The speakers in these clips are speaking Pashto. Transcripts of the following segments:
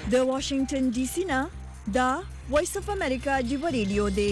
د واشنگټن ډي سي نه دا وایس اف امریکا دی ریډیو دی.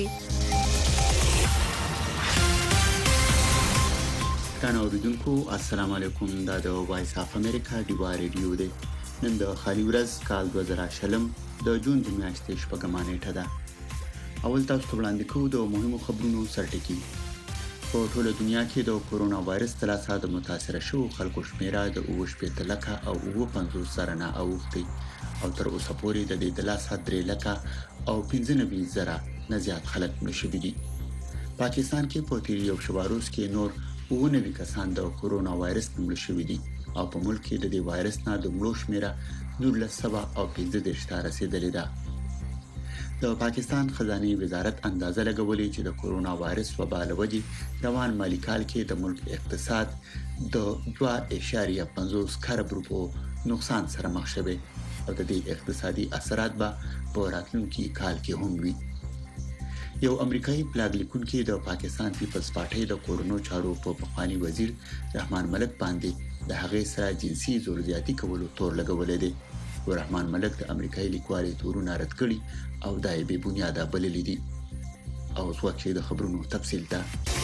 ګرانو اوریدونکو السلام علیکم. دا د وایس اف امریکا دی ریډیو دی. نن د خالي ورځ کال 2020 د جون د میاشتې شپږمه نیټه ده. اول تاسو ته وړاندې کوو د مهمو خبرونو سرټکی. په ټوله دنیا کې د کورونا وایرس تلاسه د متاثر شوو خلکو شمیره د 9.8 لکه او 50 زره نه اوښتي او تر اوسه پورې د دې تلاسه 3 لکه او 95 زره نه زیات خلک نشوي دي. پاکستان کې په تیر یو شواروز کې نور 90 کسان د کورونا وایرس مړ شوي دي او په ملک کې د دې وایرس نه د مړو شمیره 1915 ته رسیدلې ده. د پاکستان خزانه وزارت اندازه لګولې چې د کورونا وایرس وبا له وجې روان مالی کال کې د ملک اقتصاد د 2.50 خرب روپو نقصان سره مخ شوی او د دې اقتصادي اثرات به په راتلونکي کال کې هم وي. یو امریکایي بلاګ لیکونکي د پاکستان پیپلز پارټي د کورونا چارو په پخوانی وزیر رحمان ملک باندې د هغې سره جنسي زور زیاتی کولو تور لګولې دي. رحمان ملک د امریکایي لیکوال تورونه رد کړي او دای به بنیاده بللې دي. او څوک د خبرونو تفصیل ته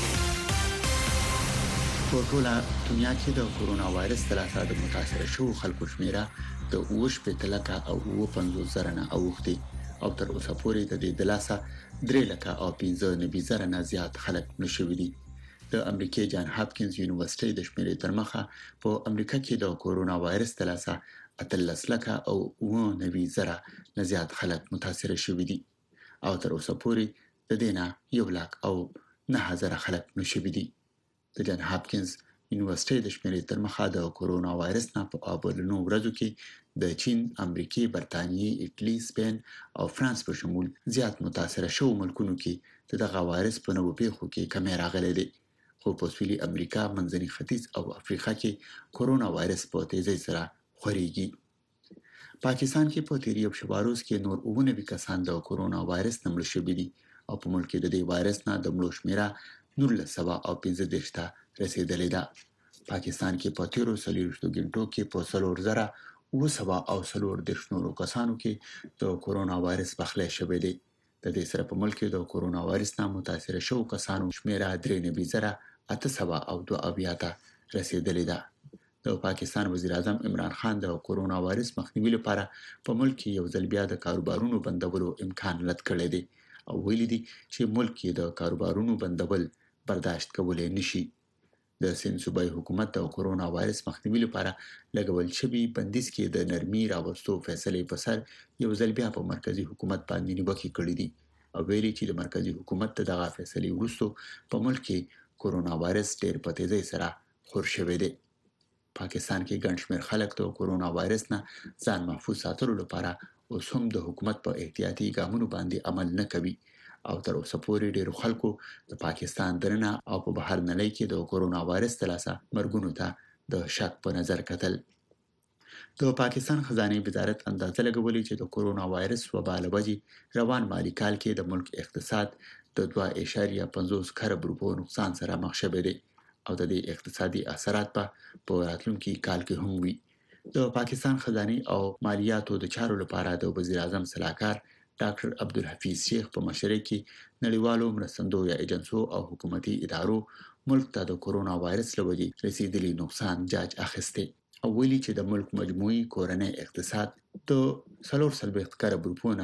په ټوله دنیا کې د کورونا وایرس تلاسه د متاثر شوو خلکو شمیره د 9.8 لکه او 50 زره نه اوښتي او تر اوسه پورې د دې تلاسه 3 لکه او 95 زره نه زیات خلک نشوي دي. د امریکای جان هاپکینز یونیورسيټي د شمیرې تر مخه په امریکا کې د کورونا وایرس تلاسه 13 لکه او 90 زره نه زیات خلک متاثر شوي دي او تر اوسه پورې د دینه 1 لک او 9000 خلک نشوي دي. د جان هاپکینز یونیورسيټي د شمیرې تر مخه د کورونا وایرس نه په اولنو ورځو کې د چین، امریکای، برتانیې، ایټالي، سپین او فرانس په شمول زیات متاثر شوو ملکونو کې دغه وایرس په نوو پیښو کې کمی راغلی دی. خو په سویلي امریکا، منځني ختیځ او افریقا کې کورونا وایرس په تیزی سره خوريږي. پاکستان کې په تیر یو شواروز کې نور 90 کسان د کورونا وایرس نمړ شوي دي او په ملک کې د دې وایرس نه د مړو شمیره 1915 ته رسیدلې ده. پاکستان کې په تیرو 30 غنټو کې په 3940 نورو کسانو کې د کورونا وایرس بخله شوی دی. د دې سره په ملک کې د کورونا وایرس نه متاثر شوو کسانو شمیره 93,802 ته رسیدلې ده. د پاکستان وزیر اعظم عمران خان د کورونا وایرس مخنیوي لپاره په ملک کې یو ځل بیا د کاروبارونو بندولو امکان رد کړی دی او ویلي دي چې ملک کې د کاروبارونو بندول برداشت کولای نشي. د سند صوبایي حکومت د کورونا وایرس مخنیوي لپاره لګول شوی بندیز کې د نرمي راوستو فیصله په سر یو ځل بیا په مرکزی حکومت باندې نیوکه کړې دي او ویلي چې د مرکزی حکومت دغه فیصله وروسته په ملک کې کورونا وایرس ډېر په تیزی سره خور شوی دی. پاکستان کې ګڼ شمېر خلک د کورونا وایرس نه ځان محفوظ ساتلو لپاره اوس هم د حکومت په احتیاطي ګامونو باندې عمل نه کوي او تر اوسه پورې ډېر خلکو د پاکستان درنه او په بهر نړۍ کې د کورونا وایرس تلاسه مرګونو ته د شک په نظر کتل. د پاکستان خزانه وزارت اندازه لګولې چې د کورونا وایرس وبا له وجې روان مالی کال کې د ملک اقتصاد د 2.50 خرب روپو نقصان سره مخ شوی دی او د دې اقتصادي اثرات په راتلونکي کال کې هم وي. د پاکستان خزانه او مالیاتو د چارو لپاره د وزیر اعظم صلاحکار ډاکټر عبدالحفیظ شیخ په مشرۍ کې نړیوالو مرستندویه ایجنسیو او حکومتي ادارو ملک ته د کورونا وایرس له وجې رسیدلي نقصان جاج اخیسته او ویلي چې د ملک مجموعي کورنۍ اقتصاد د 440 خرب روپو نه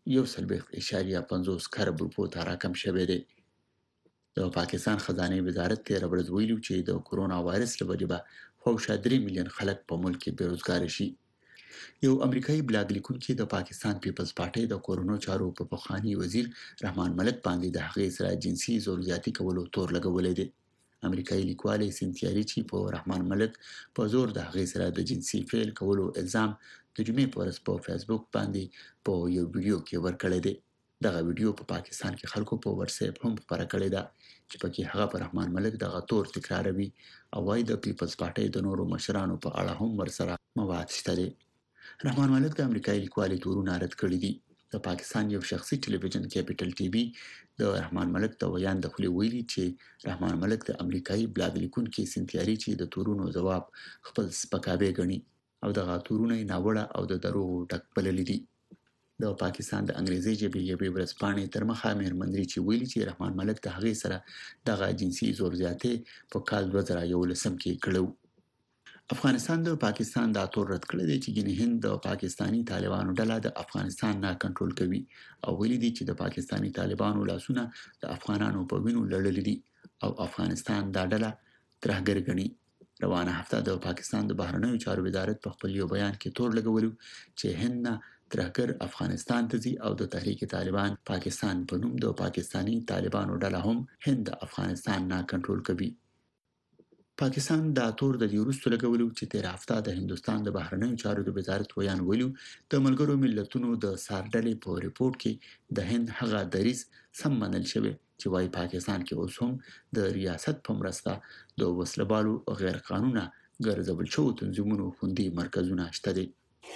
1.50 خرب روپو ته راکم شوی دی. د پاکستان خزانه وزارت تیر ورځ ویلو چې د کورونا وایرس له وجې به فوقشه 3 میلیون خلک په ملک کې بیروزګار شي. یو امریکایي بلاګ لیکونکي د پاکستان پیپلز پارټي د کورونا چارو په پخوانی وزیر رحمان ملک باندې د هغې سره جنسي زور زیاتی کولو تور لګولې دي. امریکایي لیکوال سینتیا ریچی په رحمان ملک په زور د هغې سره د جنسي فعل کولو الزام د جمعې په ورځ په فیسبوک باندې په یو ویډیو کې ورکړی دی. دغه ویډیو په پاکستان کې خلکو په واتساپ هم خبره کړې ده چې پکې هغه پر رحمان ملک دغه تور تکراروي او وايي د پیپلز پارټي د نورو مشرانو په اړه هم ورسره مواد شته دي. رحمان ملک د امریکایي لیکوال تورونه رد کړی دي. د پاکستان یو شخصي ټلویزیون کیپټل ټي وي د رحمان ملک د ویان د خولي ویلي چې رحمان ملک د امریکایي بلاګ لیکونکي سینتیا ریچی د تورونو جواب خپل سپکاوی غني او دغه تورونه ناوړه او د دروغو ډک بللي دي. د پاکستان د انګریزي ژبې یوې ورځپاڼې تر مخه مېرمندري چې ویلي چې رحمان ملک د هغې سره دغه جنسي زور زیاتې په کال 2011 کې کړو. افغانستان د پاکستان دا تور رد کړی دی چې ګینه هند د پاکستانی طالبانو ډله د افغانستان نه کنټرول کوي او ویلي دي چې د پاکستانی طالبانو لاسونه د افغانانو په وینو لړلي دي او افغانستان دا ډله ترهګر ګڼي. روانه هفته د پاکستان د بهرنیو چارو وزارت په خپل یو بیان کې تور لګولو چې هند نه ترهګر افغانستان ته ځي او د تحریک طالبان پاکستان په نوم د پاکستانی طالبانو ډله هم هند افغانستان نه کنټرول کوي. پاکستان دا تور د وروسته لګولو چې تیر هفته د هندستان د بهرنیو چارو د وزارت ویان ویلو د ملګرو ملتونو د سارډلې په ریپورت کې د هند هغه دریځ سم منل شوی چې وايي پاکستان کې اوس هم د ریاست په مرسته د وسلوالو غیر قانوني ګرځول شوی تنظیمونو خوندي مرکزونه شته دي.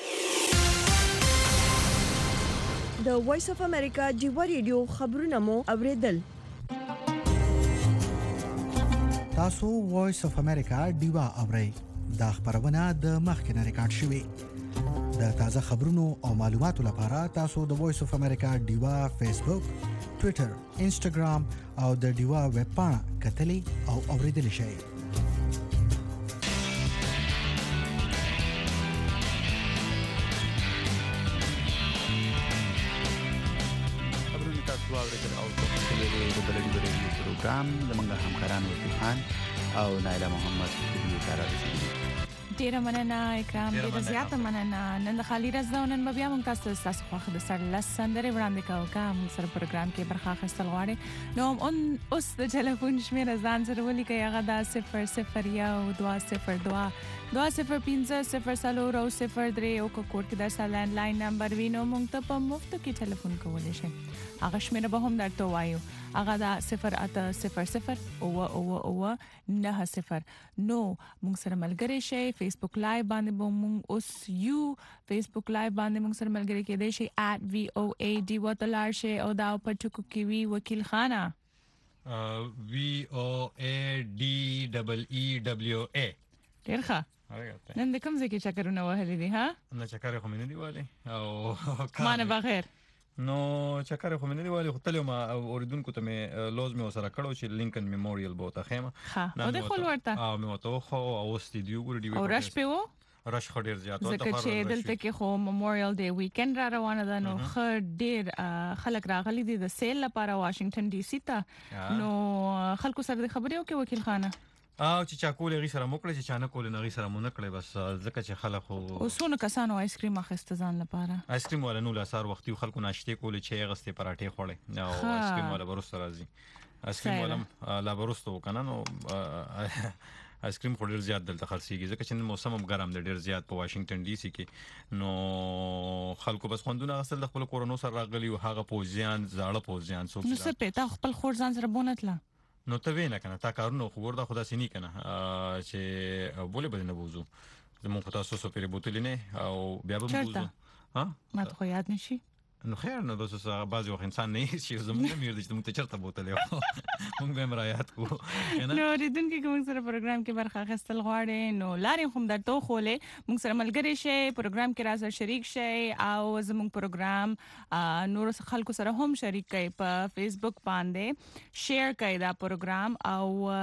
د وایس اف امریکا جیوا ریډیو خبرونه مو اوریدل. تاسو وایس اف امریکا دیوا اورئ. دا خبرونه د مخکنه ریکارډ شوې. د تازه خبرونو او معلوماتو لپاره تاسو د وایس اف امریکا دیوا فیسبوک، ټوئیټر، انسټاګرام او د دیوا ویب پاڼه کتلې او اوریدل شئ. پروګرام زموږ همکارانو طوفان او نایله محمد دې کار راځي. ډیره مننه اکرام، ډیره زیاته مننه. نن د خالي رضا نن بیا موږ تاسو خوښ د سر لس سندره وړاندې کوو موږ سره پروګرام کې برخه اخیستل غواړي نو اوس د ټلیفون شمیره ځان سره ولیکئ. هغه دا 0012202 2050 03 او کوډ کې د سالان لاین نمبر وینو موږ ته په مفت کې ټلیفون کولای شئ. هغه شمیره به هم درته وایو. هغه دا 080009090 نو موږ سره ملګری شئ. فیسبوک لایو باندې به موږ اوس یو فیسبوک لایو باندې موږ سره ملګری کېدای شئ @voad وتلار شئ او دا په ټکو کې وی وکیل خانه VOADEEWA. ډیر ښه. نن د کوم ځای کې چکرونه وهلې دي؟ ها نه چکر خو مې نه دی والي او مانه بخیر. نو چکر خو مې نه دی والي خو تل ما اوریدونکو ته مې لوز مې وسره کړو چې لینکن میموریل بوته خیمه نو د خپل ورته او مې وته خو او استډیو ګور دی او رش په و رش خو ډیر زیات وته ځکه چې دلته کې خو میموریل ډے ویکند را روانه ده نو ډیر خلک راغلي دي د سیل لپاره واشنگټن ډي سي ته. نو خلکو سره د خبرې وکي وکیل خانه او چې چا کولې غي سره موکړه چې چانه کولې نه غي سره مونږ کړې بس ځکه چې خلک خو اوسونه کسانو آیس کریم اخیسته ځان لپاره آیس کریم ولا نو لاسار وختي خلکو ناشته کولې چې غسته پراټې خوړې نو آیس کریم ولا ورسره راځي آیس کریم ولا لا ورسته وکنه نو آیس کریم خو ډیر زیات دلته خرڅيږي ځکه چې موسم هم ګرم دی ډیر زیات په واشنگټن ډي سي کې نو خلکو بس خوندونه اصل د خپل کورونو سره راغلي او هغه پوزیان زاړه پوزیان څوک نو څه پېتا خپل خور ځان سره بونتله نو ته وینا کنه تا کارونه خو وردا خدا سيني کنه چې بوله بدنه بوزو زموږ په تاسو سره پیری بوتل نه او بیا به بوزو ها ما ته یاد نشي نو خیر نو دوسه سره بعضی وخت انسان نه شي زموږ مې ورته چې موږ ته چرته بوتل یو موږ به مرایات کو نو ریدونکو کوم سره پروګرام کې برخه اخیستل غواړي نو لارې هم درته خولې موږ سره ملګری شي پروګرام کې راځي شریک شي او زموږ پروګرام نور خلکو سره هم شریک کړئ په فیسبوک باندې شیر کړئ دا پروګرام او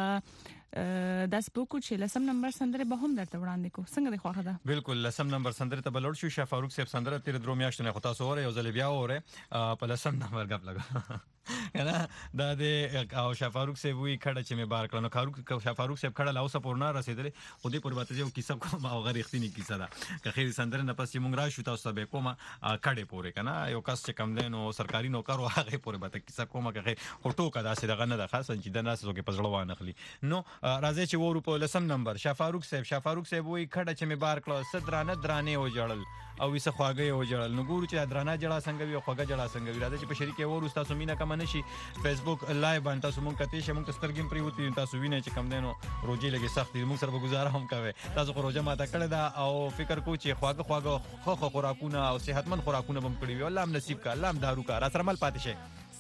داس بوکو چې لسم نمبر سندره به هم درته وړاندې کو څنګه دی خوخه ده بالکل لسم نمبر سندره ته بلور شو شاه فاروق صاحب سندره تیر درو میاشتونه خو تاسو وره یو ځل بیا وره په لسم نمبر غب لګا کنه دا د او شاه فاروق صاحب وی کړه چې مې بار کړنو شاه فاروق صاحب کړه لاوسه پورنا رسیدل خو دې پر باته یو کیسه کوم او غیر اختینی کیسه ده که خیر سندره نه پس مونږ را شو تاسو به کومه کړه پوره کنه یو کس چې کم دین او سرکاري نوکر او هغه پوره باته کیسه کومه که خیر هټو کدا سي دغه نه ده خاص چې د ناس زوګه پزړه وانه خلی نو راځي چې ورو په لسم نمبر شاه فاروق صاحب وی کړه چې مې بار کړه صدرانه درانه او جړل او وسه خواګه او جړل نو ګورو چې درانه جړه څنګه وي خواګه جړه څنګه وي راځي چې په شریکه ورو تاسو مینا کم نشي فیسبوک لایو باندې تاسو مونږ کته شه مونږ سترګم پریوتی تاسو وینئ چې کم دینو روزي لګي سخت مونږ سره گزاره هم کوي تاسو خو روزه ماته کړه دا او فکر کو چې خواګه خو خوراکونه او صحتمند خوراکونه بم کړی وي الله هم نصیب کا الله هم دارو کا را سره مل پاتې شه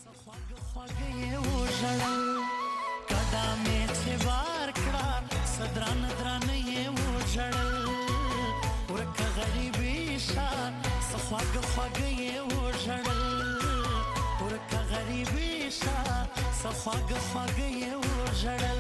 قدمه چې بار کړه صدران درانه یې و جړل ورکه خواږه خواږه یې وژړل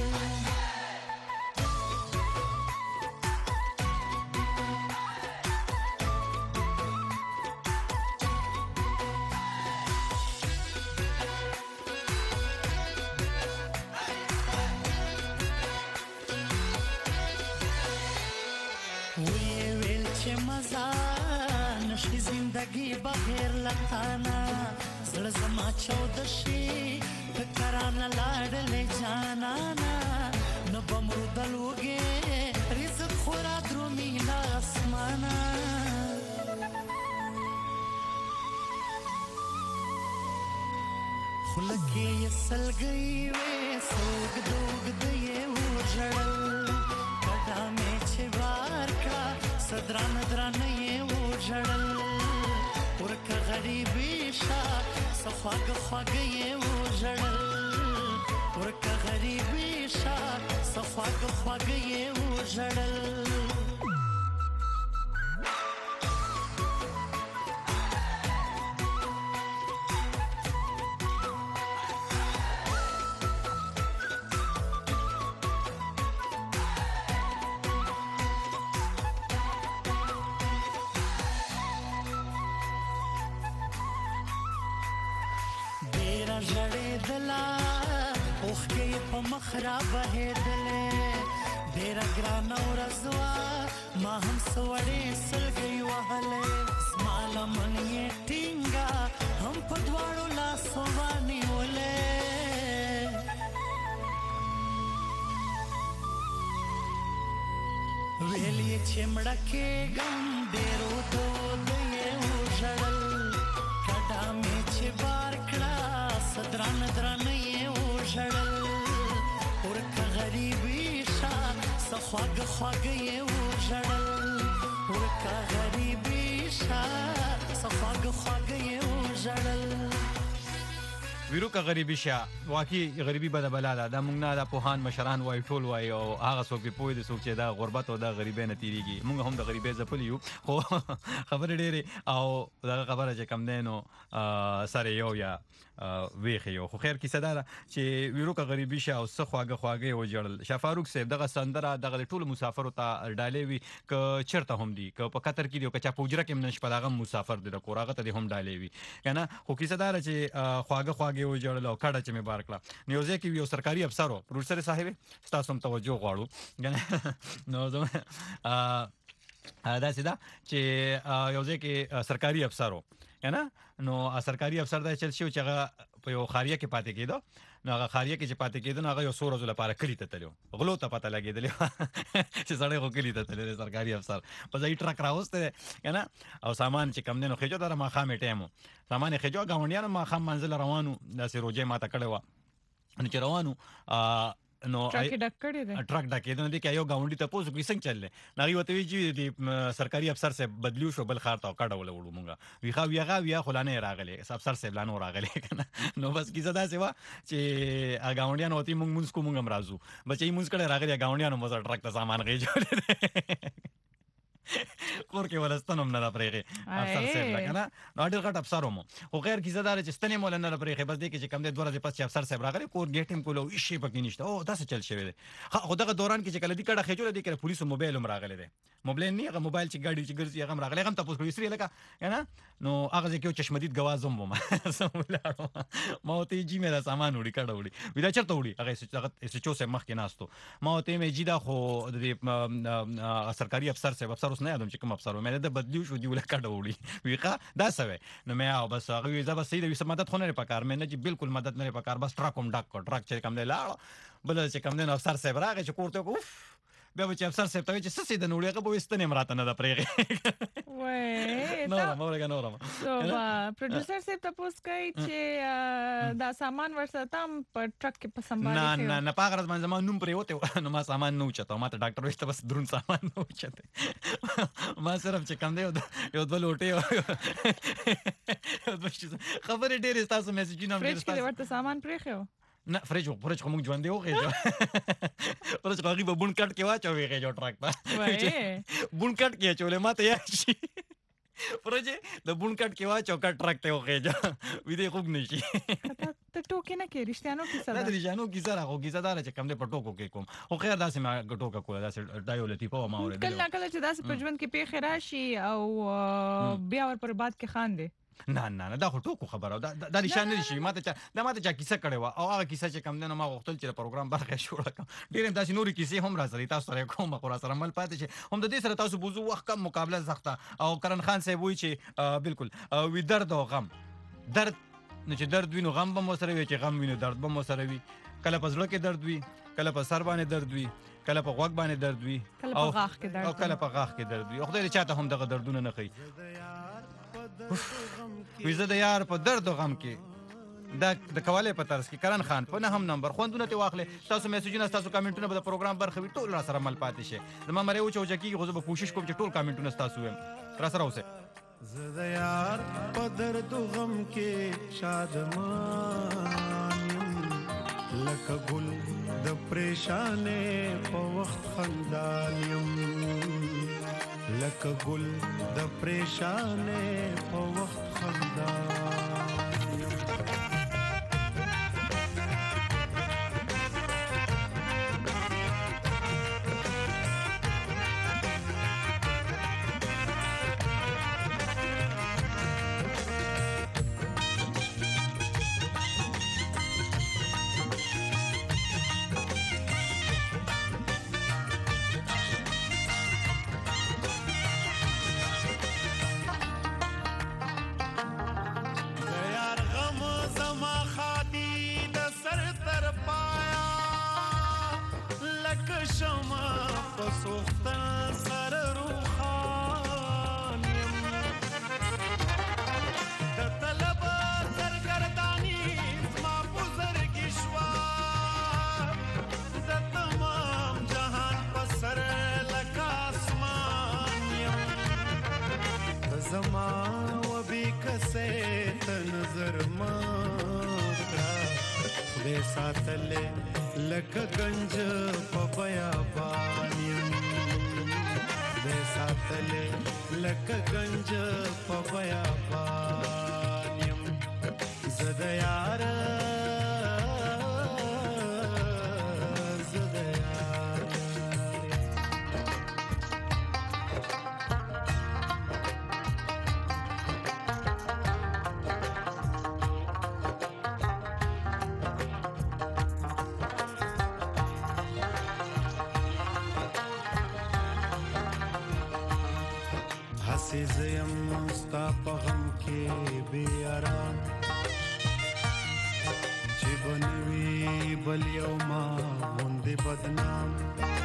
وی ویل چې مزه نشي زندگی بغیر لتانا زړه زما چود شي فکرانه لاړلې جانانا نو بمرو دلوګې رزق خورا درومي لا اسمانا خلکې یې سلګي وې سوګ دوګ دې ورژړل کډا مې چې وار کړه صدران درانه یې وژړل ورکه غریبي شا صفاګ خواږه یې وژړل ورکه غریبي شا صفاګ خواږه یې وژړل خراب هېدلې ډېره ګرانه ورځ وه ما هم څه وړې سلګۍ وهلې زما لمن یې ټینګه هم په دواړو لاسو ونیولې ویل یې چې مړه کېږم ډېرو دود یې وژړل کډه مې چې بار کړه صدرانه درانه یې وژړل غریبی شا صفاګه خواږه یې وژړل ورکه غریبی شا صفاګه خواږه یې وژړل ویروکه غریبي شه واقعي غریبي بده بلا ده د موږ نه د پوهان مشران وای ټول وای او هغه څوک په پوهې د څوک چې دا غربت او د غریبۍ نه تیریږي موږ هم د غریبۍ ځپلي یو خو خبرې ډېرې او دا خبره چې کم دی نو سره یو یا ویخ یو خو خیر کیسه ده چې ویروکه غریبي شه او څه خواږه خواږه وجړل شاه فاروق صاحب دغه سندره دغه ټول مسافر ته ډالې وي ک چرته هم دي ک په قطر کې دی او ک چا پوجره کې منش په دغه مسافر دی د کوراغه ته هم ډالې وي کنه خو کیسه ده چې خواږه خواږه وجړل او کډه چې مې بار کړه نیوزه کې یو سرکاري افسر او پروفیسر صاحب تاسو هم توجه غواړو نو زه دا سیدا چې یو ځکه سرکاري افسر کنه نو سرکاري افسر دا چل شو چې هغه په یو خاریه کې پاتې کېدو نو هغه خاریه کې چې پاتې کېدو نو هغه یو سور ورځې لپاره کلی ته تلو غلو ته پته لګېدل چې سړی خو کلی ته تللی سرکاري افسر په ځای ټرک راوسته کنه او سامان چې کم دینو خېجو در ما خامې ټیمو سامان خېجو غاونډیانو ما خام منزل روانو داسې روجه ماته کړې و ان چې روانو نو ټرک ډکې دي کې یو گاونډي ته پوسو کې څنګه چللې نغي وته وی چې سرکاري افسر سے بدلیو شو بل خار ته کډه وړو مونږه وی خلانه راغله افسر سے بلانو راغله کنه نو بس کیسه دا سیوا چې گاونډیان وتی مونږ کو مونږ مرزو بچي مونږ کړه راغله گاونډیانو مو ټرک ته سامان غېجو کور کې ولستنم نه پرېږي افسر صاحب لکنه نو ډېر غټ افسر مو خو غیر کیسه دار چې ستنې مول نه پرېږي بس دې کې چې کم دې دوه ورځې پس چې افسر صاحب راغلی کور ګیټ هم کولو شي پکې نشته او تاسو چل شوی دی خو دغه دوران کې چې کله دې کډه خېجول دي کړه پولیسو موبایل هم راغلی دی موبایل نه هغه موبایل چې ګاډي چې ګرځي هغه راغلی هم تاسو پولیسو لکه کنه نو هغه ځکه چشمدید غوازم ومه سمولاړو ما ته جی مې دا سامان وړي کډه وړي ودا چرته وړي هغه چې چوسه مخ کې ناستو ما ته مې جیدا خو د سرکاري افسر صاحب افسر اوس نه یادم چې کوم افسر مې د بدلیو شو دی ول کډه وړي ویخه دا سوي نو مې او بس هغه وی زبر سید وي مدد خو نه پکار مې نه چې بالکل مدد نه پکار بس ټرک چې کم دی لاړ بل چې کم دی افسر صاحب راغی چې کوړته اوف بیا چې افسر صاحب ته چې څه د نوړې هغه به وستنې مراته نه د پرېږي وای نو مورګه نورم سو پروډوسر صاحب تاسو کوي چې دا سامان ورسته هم په ټرک کې په سمبالي نه پاغرز باندې زما نوم پرې وته نو ما سامان نه وچته ما ته ډاکټر وشته بس درون سامان نه وچته ما صرف چې کم دی یو د لوټي خبرې ډېرې تاسو میسجونه هم ډېر تاسو ورته سامان پرېخو نه فرج خو موږ ژوند دی وغه فرج خو هغه بون کټ کې واچو ویږي جو ټرک ته بون کټ کې چولې ماته یا شي فرج د بون کټ کې واچو کټ ټرک ته وغه جو وې دې خوګ نشي ته ټوکې نه کې رښتیانو کیسه دا ده د رښتیانو کیسه راغو کیسه دار چې کم دې په ټوکو کې کوم خو خیر داسې ما ټوکه کوله داسې دا یو لطیفه ما کله اورېدله نه کله چې داسې په ژوند کې پیښې راشي او بیا ور پر بعد کې خاندې نه دا خو ټوکو خبره دا نشان نه شي ماته چا کیسه کړې و او هغه کیسه چې کم نه ما غوښتل چې پروګرام برخه جوړ کړم ډېر داسې نورې کیسې هم را سره تاسو سره کوم خو را سره مل پاتې شي هم د دې سره تاسو بوزو وخت کم مقابله سخته او کرن خان صاحب وی چې بالکل وی درد او غم درد نو چې درد وینو غم به مو سره وي چې غم وینو درد به مو سره وي کله په زړه کې درد وي کله په سر باندې درد وي کله په غوږ باندې درد وي کله په غاښ کې درد او کله په غاښ کې درد وي خدای دې چاته هم دغه دردونه نه کوي ویزه د یار په درد او غم کې دا د کواله په طرز کې کرن خان په نه هم نمبر خوندونه ته واخلې تاسو میسجونه تاسو کمنټونه به د پروګرام برخه وي ټول را سره مل پاتې شي زما مری او چوچکی غوځه به کوشش کوم چې ټول کمنټونه تاسو ویم را سره اوسه زه د یار په درد او غم کې شادمان یم لکه ګل د پریشانې په وخت خندان یم لکه ګل د پریشانې په وخت خندان یم ساتلې لکه گنج په بیابان یم دې ساتلې لکه گنج په بیابان یم زه د یار زیم ستا په غم کې بې آرام چې بنوي بل یو ما غوندې بدنام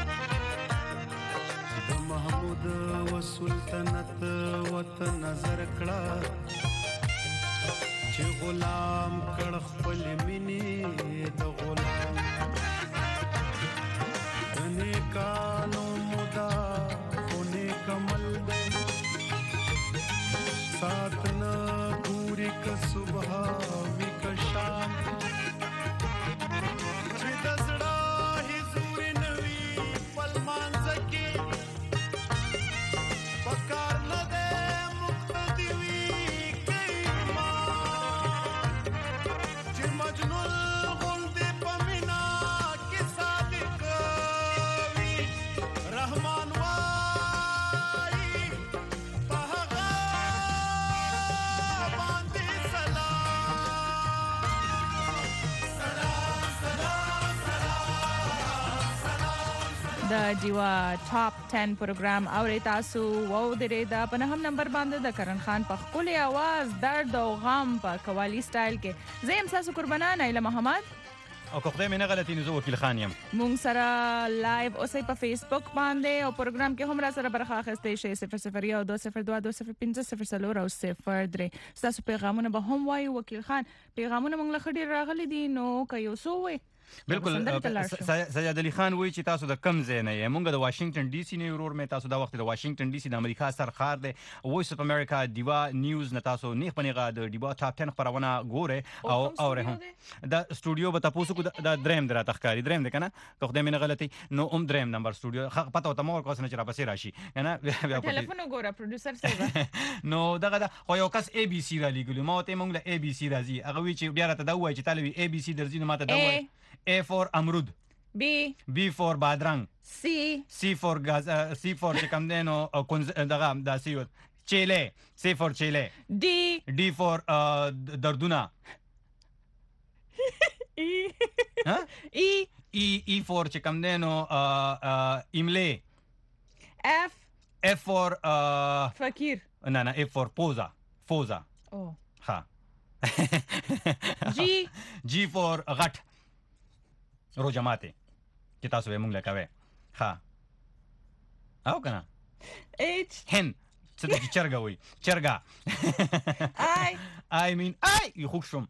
د محمود و سلطنت وته نظر کړه چې غلام کړ خپل مینې د غلام د نیکانو مودا خو نیک عمل دی ساتنا پوری کا صبح وی کا شام چې د زړه حضور نوی پلمانځ کې پکار نه ده مقتدی وی کوي ما چې مجنون غوندې پمینا کې صادق وی رحمان د جیوا ټاپ 10 پروګرام اوري تاسو وو درې دا په هم نمبر باندې د کرن خان په خپل आवाज درد او غم په قوالی سټایل کې زم تاسو قربانان ایله محمد او که خدای مې نه غلطي نو زه وکیل خان یم مونږ سره لایو اوسئ په فیسبوک باندې او پروګرام کې هم را سره برخه اخیستئ شئ 00 او 202 205 0 او 03 تاسو پیغامونه به هم وایو وکیل خان پیغامونه مونږ له خډیر راغلي دي نو که یو څو وي بالکل سندرې ته لاړ شو. سجاد علي خان وایي چې تاسو د کم ځای نه یې. مونږ د واشنگټن ډي سي نه ورور مې تاسو دا وخت د واشنگټن ډي سي د امریکا سر ښار دی. وایس اف امریکا ډیوا نیوز نه تاسو نیغ پنیغه د ډیوا ټاپ 10 خبرونه ګوره او اوره هم دا سټوډیو به تاسو کو د دریم درا تخکاری دریم ده کنه که خدای مې نه غلطي نو دریم نمبر سټوډیو پته وته مور کوس نه چې را پسې راشي کنه ټلیفون وګوره پروډوسر صاحب نو دغه خو یو کس اي بي سي را لګلو ما ته مونږ له اي بي سي راځي هغه وی چې بیا راته دا وایي چې طالبي اي بي سي درځي نو ماته دا وایي A for امرود B for بادرنګ C for غاز C for چې کوم دی نو دغه دا سی چيله C for چيله D for دردونه E for چې کوم دی نو ایمله F for فقیر نه F for فوزا ها G for غټ روجه ماته چې تاسو به مونږ لکوي ها او کنه H هن څه د چرګه وي چرګه I mean یو خوښ شوم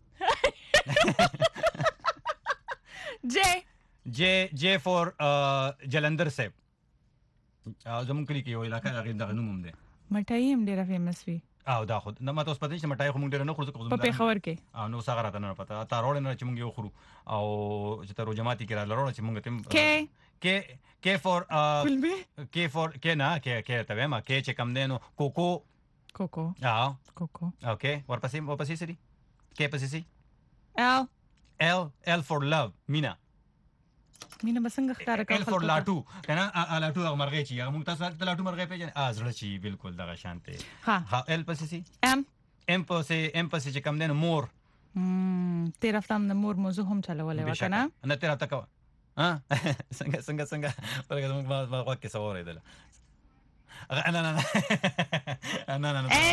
J for جلندر صاحب زمون کلی کې یو علاقه هغه دغه نوم هم دی مټای هم ډیره فیمس وی او دا خود نه ماته اوس پته چې مټای خو مونږ ډیر نه خورو په پیښور کې نو څنګه راته نه پته تا روړ نه چې مونږ یو خورو او چې ته روجماتي کې را لروړ چې مونږ تم K for K نه K ته ما K چې کم دینو کوکو اوکې ورپسې سری K پسې سي L for love مینا بسنګ ښکار کړه L for لاټو کنه لاټو هغه مرغې چې هغه مونږ تاسو ته لاټو مرغې پیژنې زړه چې بالکل دغه شانته ها L پسې سي M پسې چې کم دینو مور تیر هفته هم د مور موضوع هم چلولې و کنه نه تیر هفته کا څنګه ورګه موږ ما وکه سوورې دل نه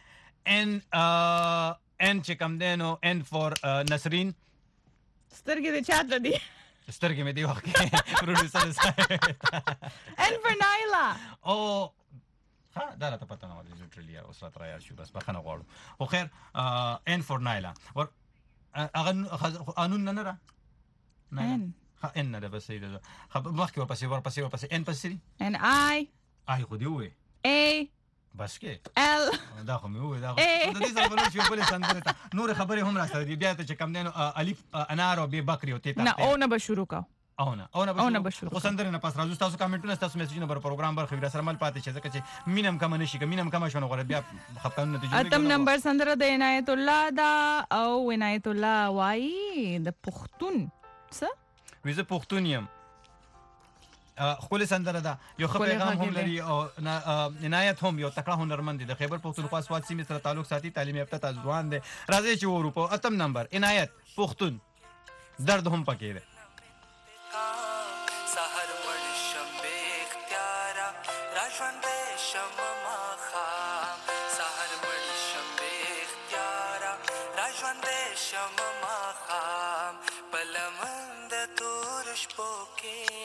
N چې کم دینو N for نسرین سترګې دې چاته دي سترګې مې دی وخت پروډوسر صاحب N for نایلا او ها دا راته پته نه ولې لټرلی اوس راته راځي شو بس بخنه غواړو خو خیر N for نایلا ور هغه قانون نه را N ان نه بس دی خب مخکې ورپسې N پسې N I خو دی وې A بس کې L دا خو مې وې دا د دې سره بلل شو په سندره ته نور خبرې هم راځي دی بیا ته چې کم دینو الف انار او به بکری او ته نه او نه به شروع کا او نه خو سندره نه پاس راځو تاسو کمنټونه تاسو میسجونه پر پروګرام برخه ویرا سره مل پاتې شي ځکه چې مینم کم نشي مینم کم شونه غره بیا خپل نتیجه اتم نمبر سندره د عنایت الله دا او عنایت الله وای د پښتون څه ویزه پښتونیم خپل سندره ده یو خبر پیغام هم لري او عنایت هم یو تکړه هنرمند دی د خیبر پښتونخوا سواد سیمې سره تعلق ساتي تعلیم یافته ځوان دی راځي چې ورو په اتم نمبر عنایت پښتون درد هم پکې دی سحر مړ شمبه اختیارا راژوند شم ما خام سحر مړ شمبه اختیارا راژوند شم ما خام پلمند تور شپو کې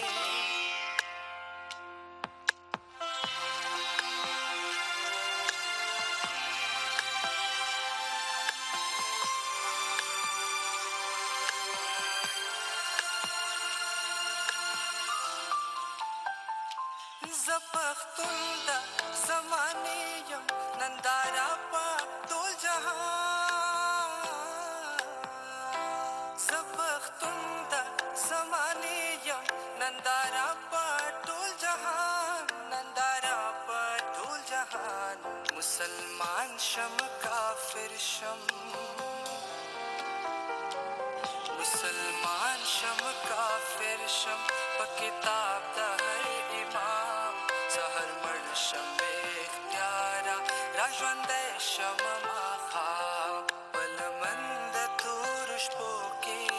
زپختون دا زمانه یم نندارا پا ټول جهان زپختون دا زمانه یم نندارا پا ټول جهان مسلمان شم کافر شم مسلمان شم کافر شم په کتاب دا سحر مړ شم اختیارا راژوند شم ما خام پلمند تور شپو کې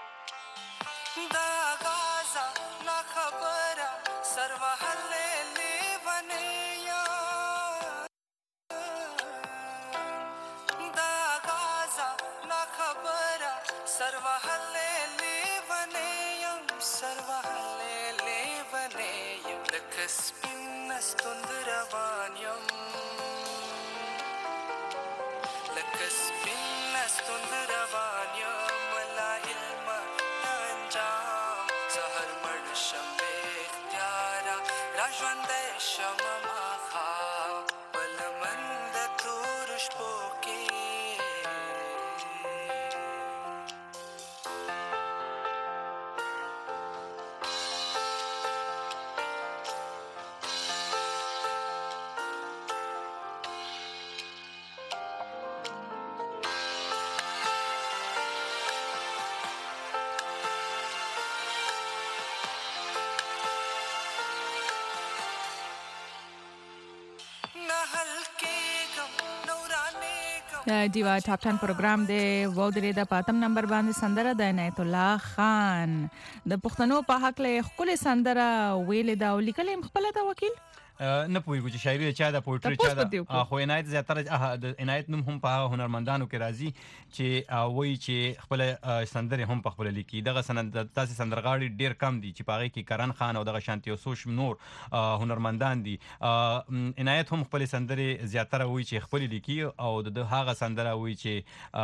دا غازا نا خبره سر وهلې सुंदरा सर्वहल्ले लेवनेयं सर्वहल्ले लेवनेयं लकस्पिन्नस्तुन्दरवाण्यं लकस्पिन्नस्तुन्दरवाण्यं मलाहिल्म नंजाम सहर्मण शम्बेख्त्यारा राजवंदे शममाखा पलमंद तुरुष पोके دیوا ټاپ 10 پروګرام دی وو درې د پاتم نمبر باندې سندره د عنایت الله خان د پښتنو په حق له خپل سندره ویل دا لیکل خپل د وکیل نه پوهیږو چې شاعري چا د پوئټري چا د خو عنایت زیاتره د عنایت نوم هم په هنرمندانو کې راځي چې وایي چې خپل سندره هم په خپل لیکي دغه تاسو سندرغاړي ډیر کم دي چې پاره کې کرن خان او دغه شانتي او سوش نور هنرمندان دي عنایت هم خپل سندره زیاتره وایي چې خپل لیکي او د هغه سندره وایي چې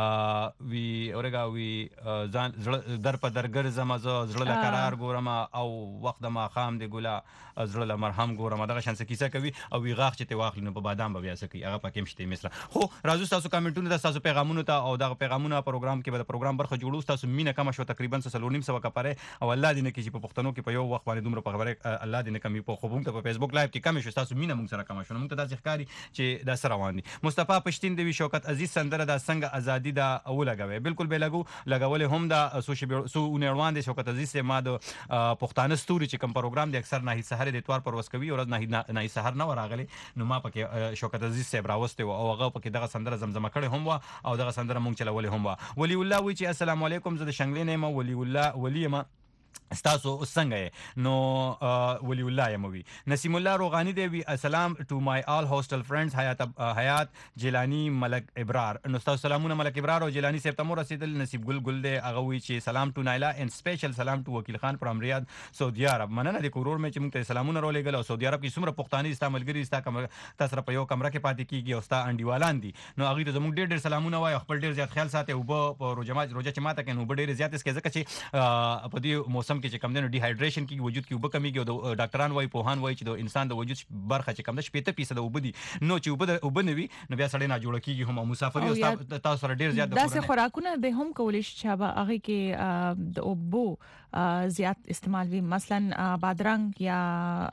وی اورګه وی ځان در په درګر زمزه زړه لقرار ګورم او وخت ما خام دی ګلا زړه لمرهم ګورم دغه شانس کیسه کوي او وی غاښ چې ته واخلې نو په بادام به بیا سکی هغه پکې مشته مثلا خو راځو تاسو کمنټونه تاسو پیغامونه ته او دغه پیغامونه پروګرام کې به پروګرام برخه جوړو تاسو مینه کم شو تقریبا 3.5 کپره او الله دې نه کې چې په پښتنو کې په یو وخت باندې دومره په خبره الله دې نه کمی په خوبم ته په فیسبوک لایو کې کم شو تاسو مینه موږ سره کم شو موږ ته داسې ښکاری چې دا سره روان دي مصطفی پښتين دی شوکت عزیز سندره دا څنګه ازادي دا اولګوي بالکل به لګول هم دا سو نړوان دي شوکت عزیز سے ما د پښتانه ستوري چې کوم پروګرام دی اکثر نه سحر د اتوار پر وسکوي او نه سحر نه وراغلي نو ما پکې شوکت عزیز صاحب راوسته او هغه پکې دغه سندره زمزمه کړي هم وا او دغه سندره مونږ چلولې هم وا ولی الله وی چې السلام علیکم زه د شنګلې نه ما ولی الله ولی ما استاسو څنګه نو ولی الله یموي نسیم الله روغانی دی وی السلام ټو مای آل هوسټل فرندز حیات جیلانی ملک ابرار نو استاسو سلامونه ملک ابرار او جیلانی صاحب ته مو رسیدل نصیب ګل دی هغه وی چې سلام ټو نایلا ان سپیشل سلام ټو وکیل خان فرام ریاض سعودي عرب مننه د کورور مې چې موږ ته سلامونه رولېګل او سعودي عرب کې څومره پښتاني استعمالګری استا تاسو په یو کمره کې پاتې کیږي او ستا انډیوالان دي نو هغه ته زموږ ډېر سلامونه وای خپل ډېر زیات خیال ساتي او په روزه چې ماته کې نو ډېر زیات اسکه ځکه چې په دې موسم کې چې کم دنو ډي هایډریشن کې وجود کې وب کمیږي او ډاکټران وای پوهان وای چې د انسان د وجود برخه چې کم ده 70% وبدي نو چې وبنوي نو بیا سړی نه جوړ کیږي هم مسافر یو تاسو سره ډیر زیات داسې خوراکونه به هم کولای شي چې هغه کې د اوبو زیات استعمال وي مثلا بادرنګ یا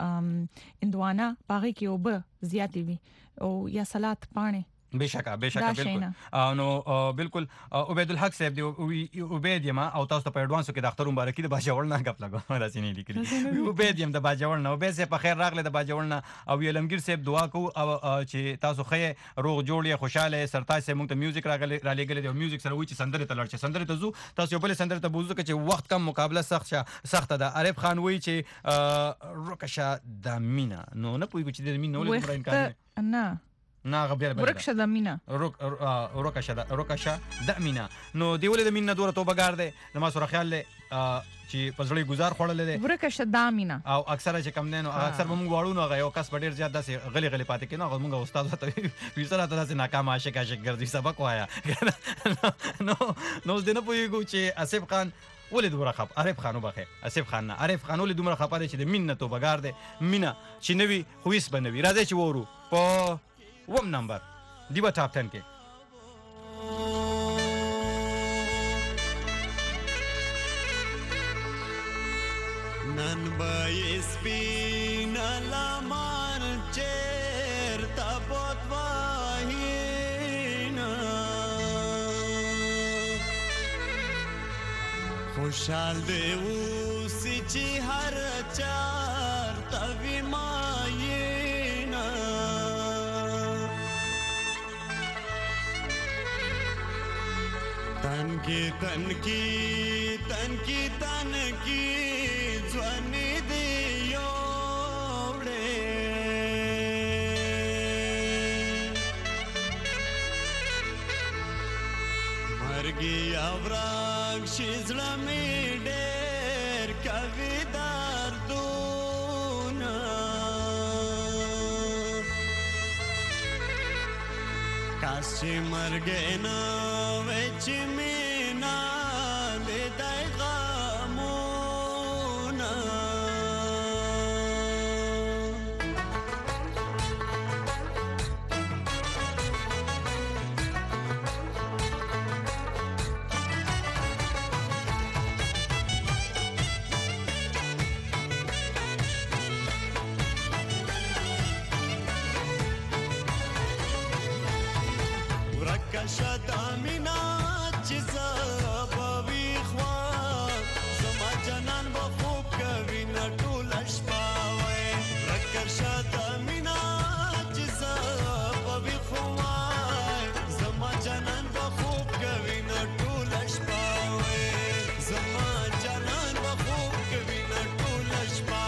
اندوانه هغه کې اوبه زیات وي او یا سلاد پانه بشکه بالکل نو بالکل عبید الحق صاحب دی عبید یما او تاسو ته په اډوانسو کې د اختر مبارکي د باجوړ نه غپ لګو راځي نه لیکلي عبید یم د باجوړ نه عبید صاحب په خیر راغله د باجوړ نه او علمگیر صاحب دعا کو چې تاسو خې روغ جوړ یې خوشاله سرتاج صاحب موږ ته میوزیک را لګل دی میوزیک سره وی چې سندره ته لړ چې سندره ته زو تاسو یو بل سندره ته بوزو چې وخت کم مقابله سخت ده عارف خان وی چې روکشا د مینا نو نه پوي چې د مینا ولې برین کار نه غبیر روکشا د مینا روکشا د مینا نو دیولې د مینا دوره توبه ګار دی ما سره خیال له چې پزړی گزار خړلې ده روکشا د مینا او اکثر چې کم دینو اکثر موږ واړو نو یو کس ډیر زیات داسې غلی پاتې کینو موږ استاد ته ویسره ته داسې ناکام عاشق ګرځي سبق وایا نو دنه پویګو چې اسف خان ولې دومره خپ عارف خانو بخه اسف خان نه عارف خان ولې دومره خپاره چې د مینه توبه ګار دی مینا چې نوی خويس بنوي راځي چې وورو په وم نمبر دیوا ټاپ 10 کې نن به سپین لمر چیرته بوت واهینا خوشحال دی اوسې چې هر چارته وي ماینا تنکی ځواني دی یوړې مرګ کېږي او ورک شي زړه مې ډېر کوي دردونه کاش چې مرګ نه وای چې مینا لیدای غمونه شد امینا چې زه به وي خوا زما جنان به خوب کوي نه ټوله شپه وای رکر شد امینا چې زه به وي خوا زما جنان به خوب کوي نه ټوله شپه وای زما جنان به خوب کوي نه ټوله شپه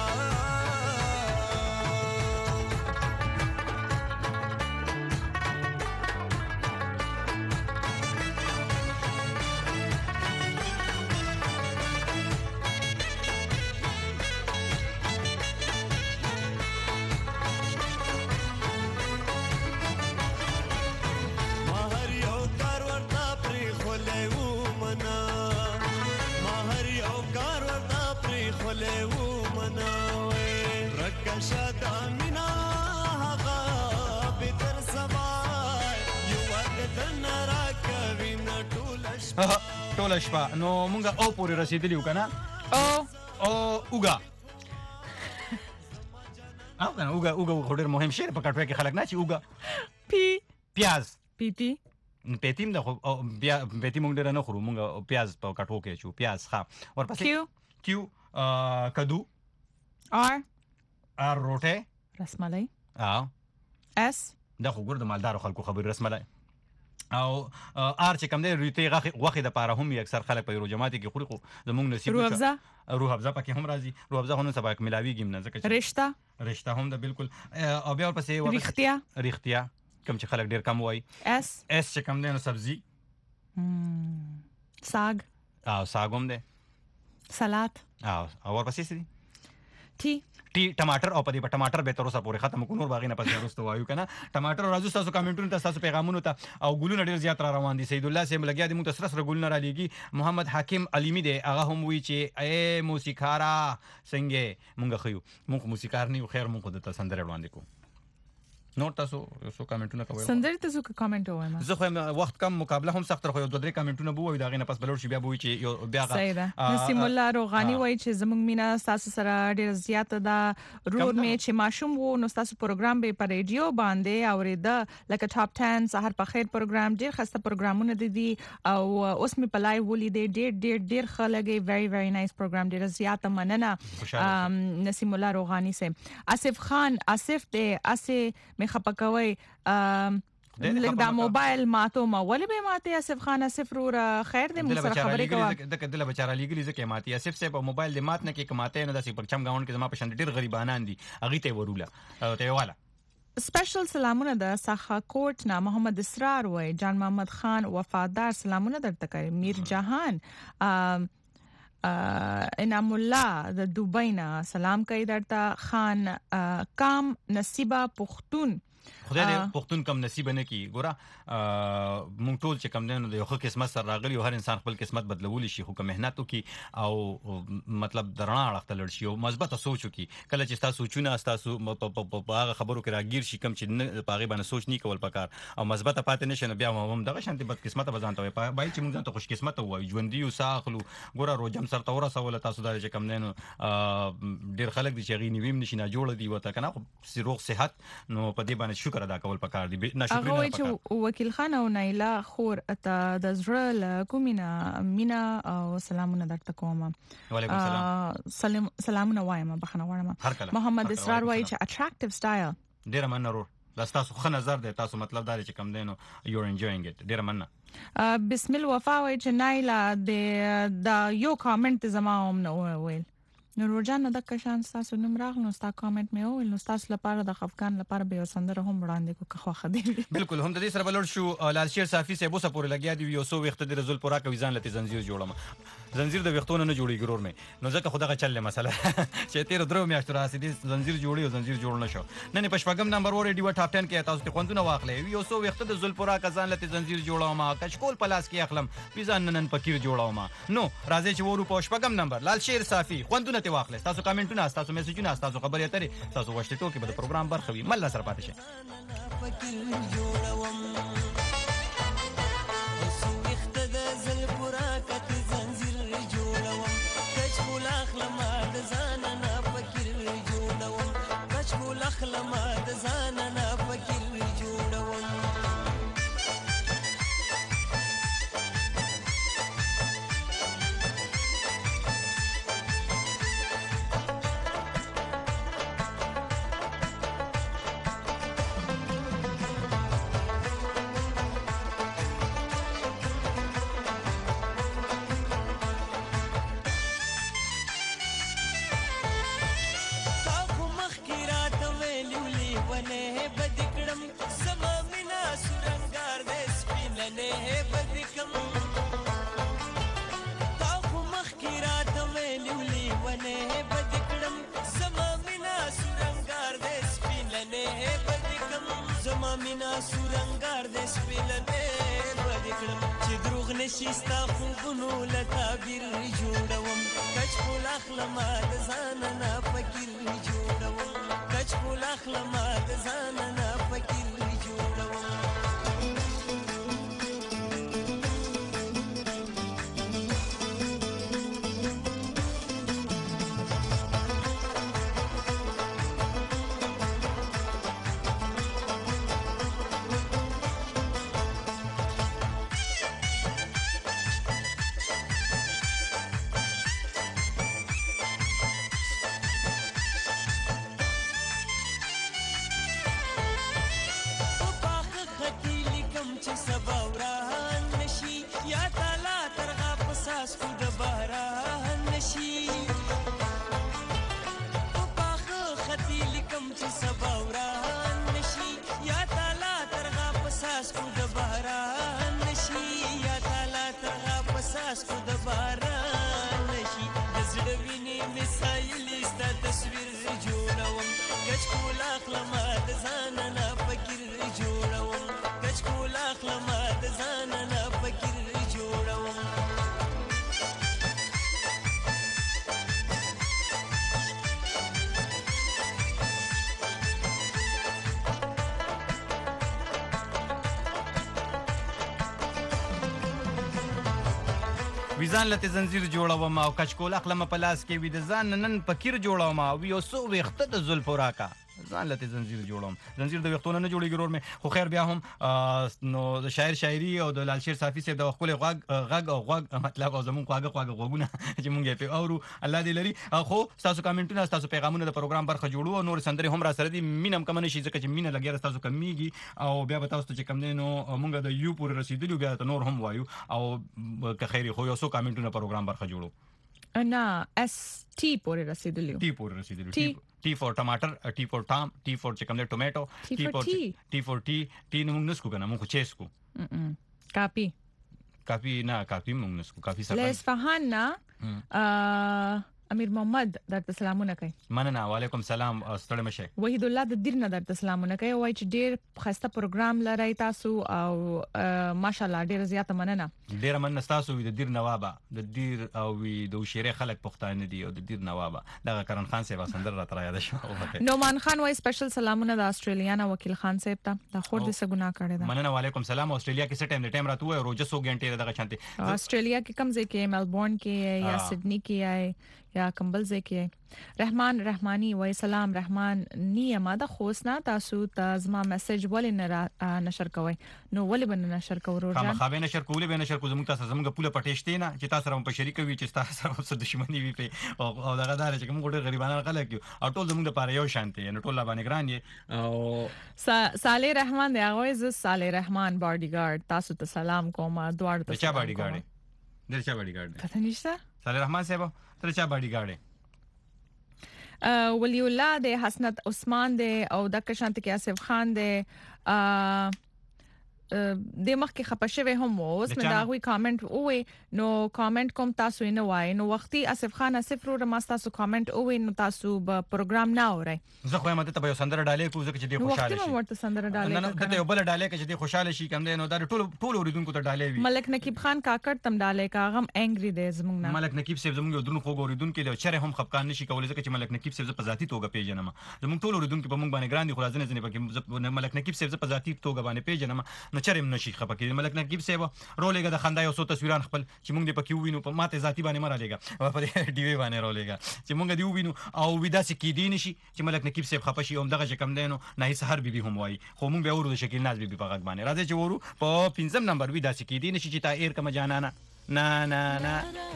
ټوله شپه نو مونږه او پورې رسیدلی یو کنه او اوګه او کنه اوګه خو ډېر مهم شی په کټوي کې خلک نه چې اوګه پیاز پیتی پیتیم د خو بیا پیتی مونږ ډېر نه خورو مونږ پیاز په کټو کې چو پیاز ښه ورپسې کیو کدو ار روټه رسملای اس دا خو ګور د مالدارو خلکو خبر رسملای او ار چې کم دی ریته غوخه د پاره هم اکثر خلک په روجماتي کې خوري خو زمونږ نصیب روح افزا پکې هم راځي روح افزا هونه سبا ملاویږي نه ځکه رشتہ هم د بالکل او بیا ورپسې رښتیا کم چې خلک ډیر کم وای اس چې کم دی نو سبزی ساګ هم دی سلاد او ورپسې سړي ټي ټماټر او په ټماټر به تر اوسه پورې ختم کو نور باغې نه پسې وروسته وایو کنه ټماټر راځو تاسو کمنټونو ته تاسو پیغامونو ته او ګلونه ډیر زیات را روان دي سید الله سیم لګیا دي موږ ته سره ګلونه را لېږي محمد حکیم علیمی دی هغه هم وی چې اے موسیقارا څنګه مونږ خيو مونږ موسیقار نه یو خیر مونږ د سندره وړاندې کو نور تاسو یو کمنټونه کوي سندره تاسو کمنټ وایم زه خو وخت کم مقابله هم سخت خو یو دوه درې کمنټونه بو وي دا غینه پس بلور شي بیا بو چې یو بیا نسیم الله روغانی وای چې زمونږ مینا تاسو سره ډیر زیات دا رور می چې ماشوم وو نو تاسو پروګرام به په ریډیو باندې اوریدا لکه ټاپ 10 سحر په خیر پروګرام ډیر خسته پروګرامونه دي او اوس می په لایو ولې ډیر خلګي very nice پروګرام ډیر زیات مننه نسیم الله روغانی سے آصف خان آصف ته اسه می خپکوي لکه دا موبایل ماتو ما ولې به ماته آصف خان آصف رو خیر دې موږ سره خبرې کوه دله بچاره لګلی ځکه ماته آصف صاحب موبایل دې مات نه کې کماته نه داسې پرچم گاون کې زما په شان ډیر غریبانان دي اغه ته وروله ته والا سپیشل سلامونه د ساخا کوټ نه محمد اسرار وای جان محمد خان وفادار سلامونه درته کوي میر جهان انعام الله د دوبۍ نه سلام کوي درته خان کام نصیبه پختون خدای دې پښتون کم نصیب نه کی ګوره مونږ ټول چې کم نه یو خو قسمت سره راغلی او هر انسان خپل قسمت بدلول شي خو که مهنت وکي او مطلب درنا اړخته لړ شي او مثبت سوچ وکي کله چې تاسو سوچونه تاسو په هغه خبرو کې راګیر شي کم چې پاغي باندې سوچ نه کول پکار او مثبت پاتې نشي بیا هم دغه شانتي بد قسمت بزانته وي بای چې مونږ ته خوش قسمت وای ژوندۍ او ساخلو ګوره روجم سره تور سوال تاسو دا چې کم نه ډیر خلک دي چې غي نیویم نشي نه جوړ دي وته کنه روغ صحت نو په دې باندې شکر ادا کول پکار دي ناشکرینه هغه چې وکیل خان او نایلا خور ته د زړه کومینا مینا او سلامونه درته کوم وعلیکم السلام سلامونه وایم بخنه وایم محمد اسرار وای چې اټریکټیو سټایل ډیر مننه تاسو خو نظر دی تاسو مطلب دا چې کم دینو یو انجوینګ اټ ډیر مننه بسم الله وفا وای چې نایلا د یو کامنټ زما هم نه ویل نورجان د کشان تاسو نوم راغلو تاسو کامنټ مې او نو تاسو لپاره د خفقان لپاره به سندره هم وړاندې کو که خوخه دی بالکل هم د دې سره بلور شو لال شیر صافي سه بوسه پورې لګیا دی یو سو وخت د رزول پورا کوي ځان لته زنجیر جوړم زنجیر د وختونو نه جوړي ګرور مې نو ځکه خدای چلې مسله چې تیر درو میاشتو راسي دي زنجیر جوړي او زنجیر جوړ نشو نه نه پښپغم نمبر ور دی ټاپ 10 کې تاسو ته خوندونه واخلې یو سو وخت د زول پورا کا ځان لته زنجیر جوړم کچکول پلاس کې اخلم پیزان نن پکیر جوړم نو راځي چې ورو پښپغم نمبر لال شیر صافي خوندونه ته واخلې تاسو کمنټونه تاسو میسجونه تاسو خبرې اترې تاسو غوښتې ټوکی به د پروګرام برخه وي مله سره پاتې شئ نشستا خوبونو لتابیر جوړوم کچکول اخلم د ځان نه فکر جوړوم کچکول اخلم د ځان نه فکر جوړوم ویزان لته زنجیر جوړوم او کچکول اخلم په لاس کې وې د ځان نن فکر جوړوم او یو سو وخت د زل پوراکا ځان لته زنجیر جوړوم زنجیر د وختونو نه جوړي ګرور مې خو خیر بیا هم نو د شاعري او د لال شیر صافي سره د خپل غږ او غوږ مطلب او زمون خواږه غوګونه چې مونږ په اورو الله دې لري خو تاسو کمنټونه تاسو پیغامونه د پروګرام برخه جوړو او نور سندري هم را سره دي مینم کم نه شي ځکه چې مینه لګیږي تاسو کمیږي او بیا به تاسو چې کم نه نو مونږ د یو پورې رسیدلی بیا ته نور هم وایو او که خیر خو یو سو کمنټونه پروګرام برخه جوړو انا اس ټي پورې رسیدلی T for tomato, T for tom, T for chicken tomato, T for tea, T نو موږ نسکو کنه موږ چیسکو کافي نه کافي موږ نسکو کافي سره لیس فهانا امیر محمد درته سلامونه کوي مننه وعلیکم سلام ستړي مشه وحید الله د دیر نه درته سلامونه کوي وای چې ډیر خسته پروګرام لري تاسو او ماشاالله ډیر زیاته مننه ډیر مننه تاسو د دیر نوابه د دیر او د شیرې خلک پښتانه دي او د دیر نوابه دغه کرن خان صاحب سندر را تر یاد شو نومان خان وای سپیشل سلامونه د استرالیانا وکیل خان صاحب ته د خور د سګنا کړی دا مننه وعلیکم سلام استرالیا کې څه ټایم راته وای روزه 100 غنټه دغه شانتي استرالیا کې کم ځای کې ملبورن کې یا سډنی کې یا کمبل ځای کې رحمان رحمانی وای سلام رحمان نیمه د خوسنا تاسو ته زما میسج ولې نه نشر کوي نو ولې بن نشر کوو ورجان خامخا نشر کولې به نشر کو زموږ تاسو زموږ پوله پټېشته نه چې تاسو سره په شریک وي چې تاسو سره څه دښمنی وي په او دغه دار چې موږ ډېر غریبانه خلک یو او ټول زموږ لپاره یو شانتي نو ټول باندې ګران یې او صالح رحمان دی هغه ز صالح رحمان باډي ګارد تاسو ته سلام کوم دواړو ته چا باډي ګارد درچا باډي ګارد پته نشته صالح رحمان صاحب تر چا باډي ګارد ولی الله د حسنت عثمان د او د کشانت کې اسف خان د د مخکې خپشوي هم اوس مې دا غوي کامنټ اوې نو کامنټ کوم تاسو نه وای نو وختي اسف خان اسف رو ما تاسو کامنټ اوې نو تاسو به پروګرام نه اورئ زه خو ماته ته یو سندره ډالې کو ځکه چې دی خوشاله شي وختي ورته سندره ډالې نه ته یو بل ډالې کې چې دی خوشاله شي کوم دی نو دا ټول اوریدونکو ته ډالې وي ملک نقیب خان کاکړ تم ډالې کا غم انګری دی زمونږ نه ملک نقیب صاحب زمونږ درن خو اوریدونکو دی چیرې هم خپکان نشي کولای ځکه چې ملک نقیب صاحب په ذاتی توګه پیژنم زمونږ ټول اوریدونکو په مونږ باندې ګران دي خو ځنه ځنه پکې ملک نقیب صاحب په ذاتی توګه باندې پیژنم نو چیرې نشي خپکې ملک نقیب صاحب رولېګه د خندا یو څو تصویران خپل چې مونږ دې پکې وینو په ماته ذاتی باندې مر لګا په ډي وی باندې رولېګه چې مونږ دې وینو او ودا سې کې دي نشي چې ملک نقیب صاحب خپشي هم دغه کم دینو نه سحر بیبي هم وای خو مونږ به ورو د شکل ناز بیبي په غږ باندې راځي چې ورو په 5 نمبر ودا سې کې دي نشي چې تا ایر کما جانانا نه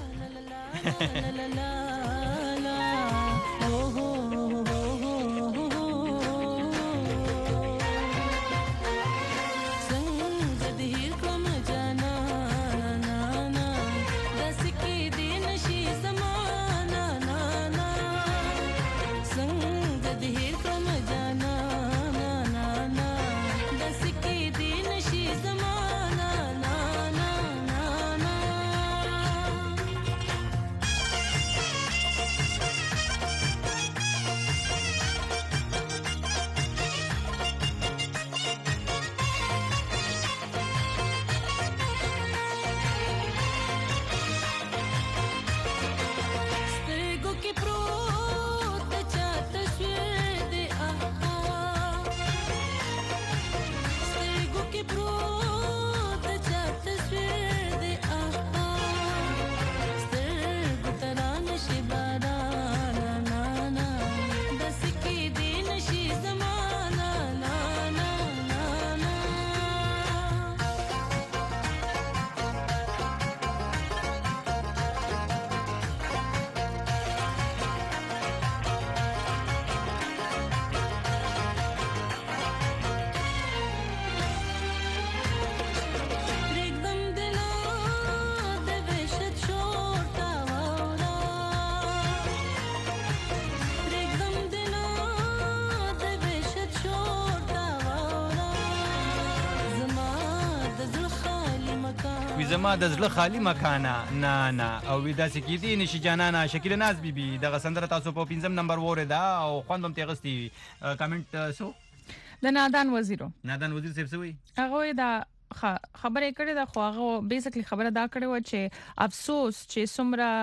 زما د زړه خالی مکانه نه او ودا سې کې دي نشي جانانا شکیل ناز بیبي دغه سندره تاسو په 5 نمبر وره دا او خوندم تغستی کمنټ سو د نادان وزیر صاحب سوی هغه دا خبره کړې دا خو هغه بیسیکلی خبره دا کړې و چې افسوس چې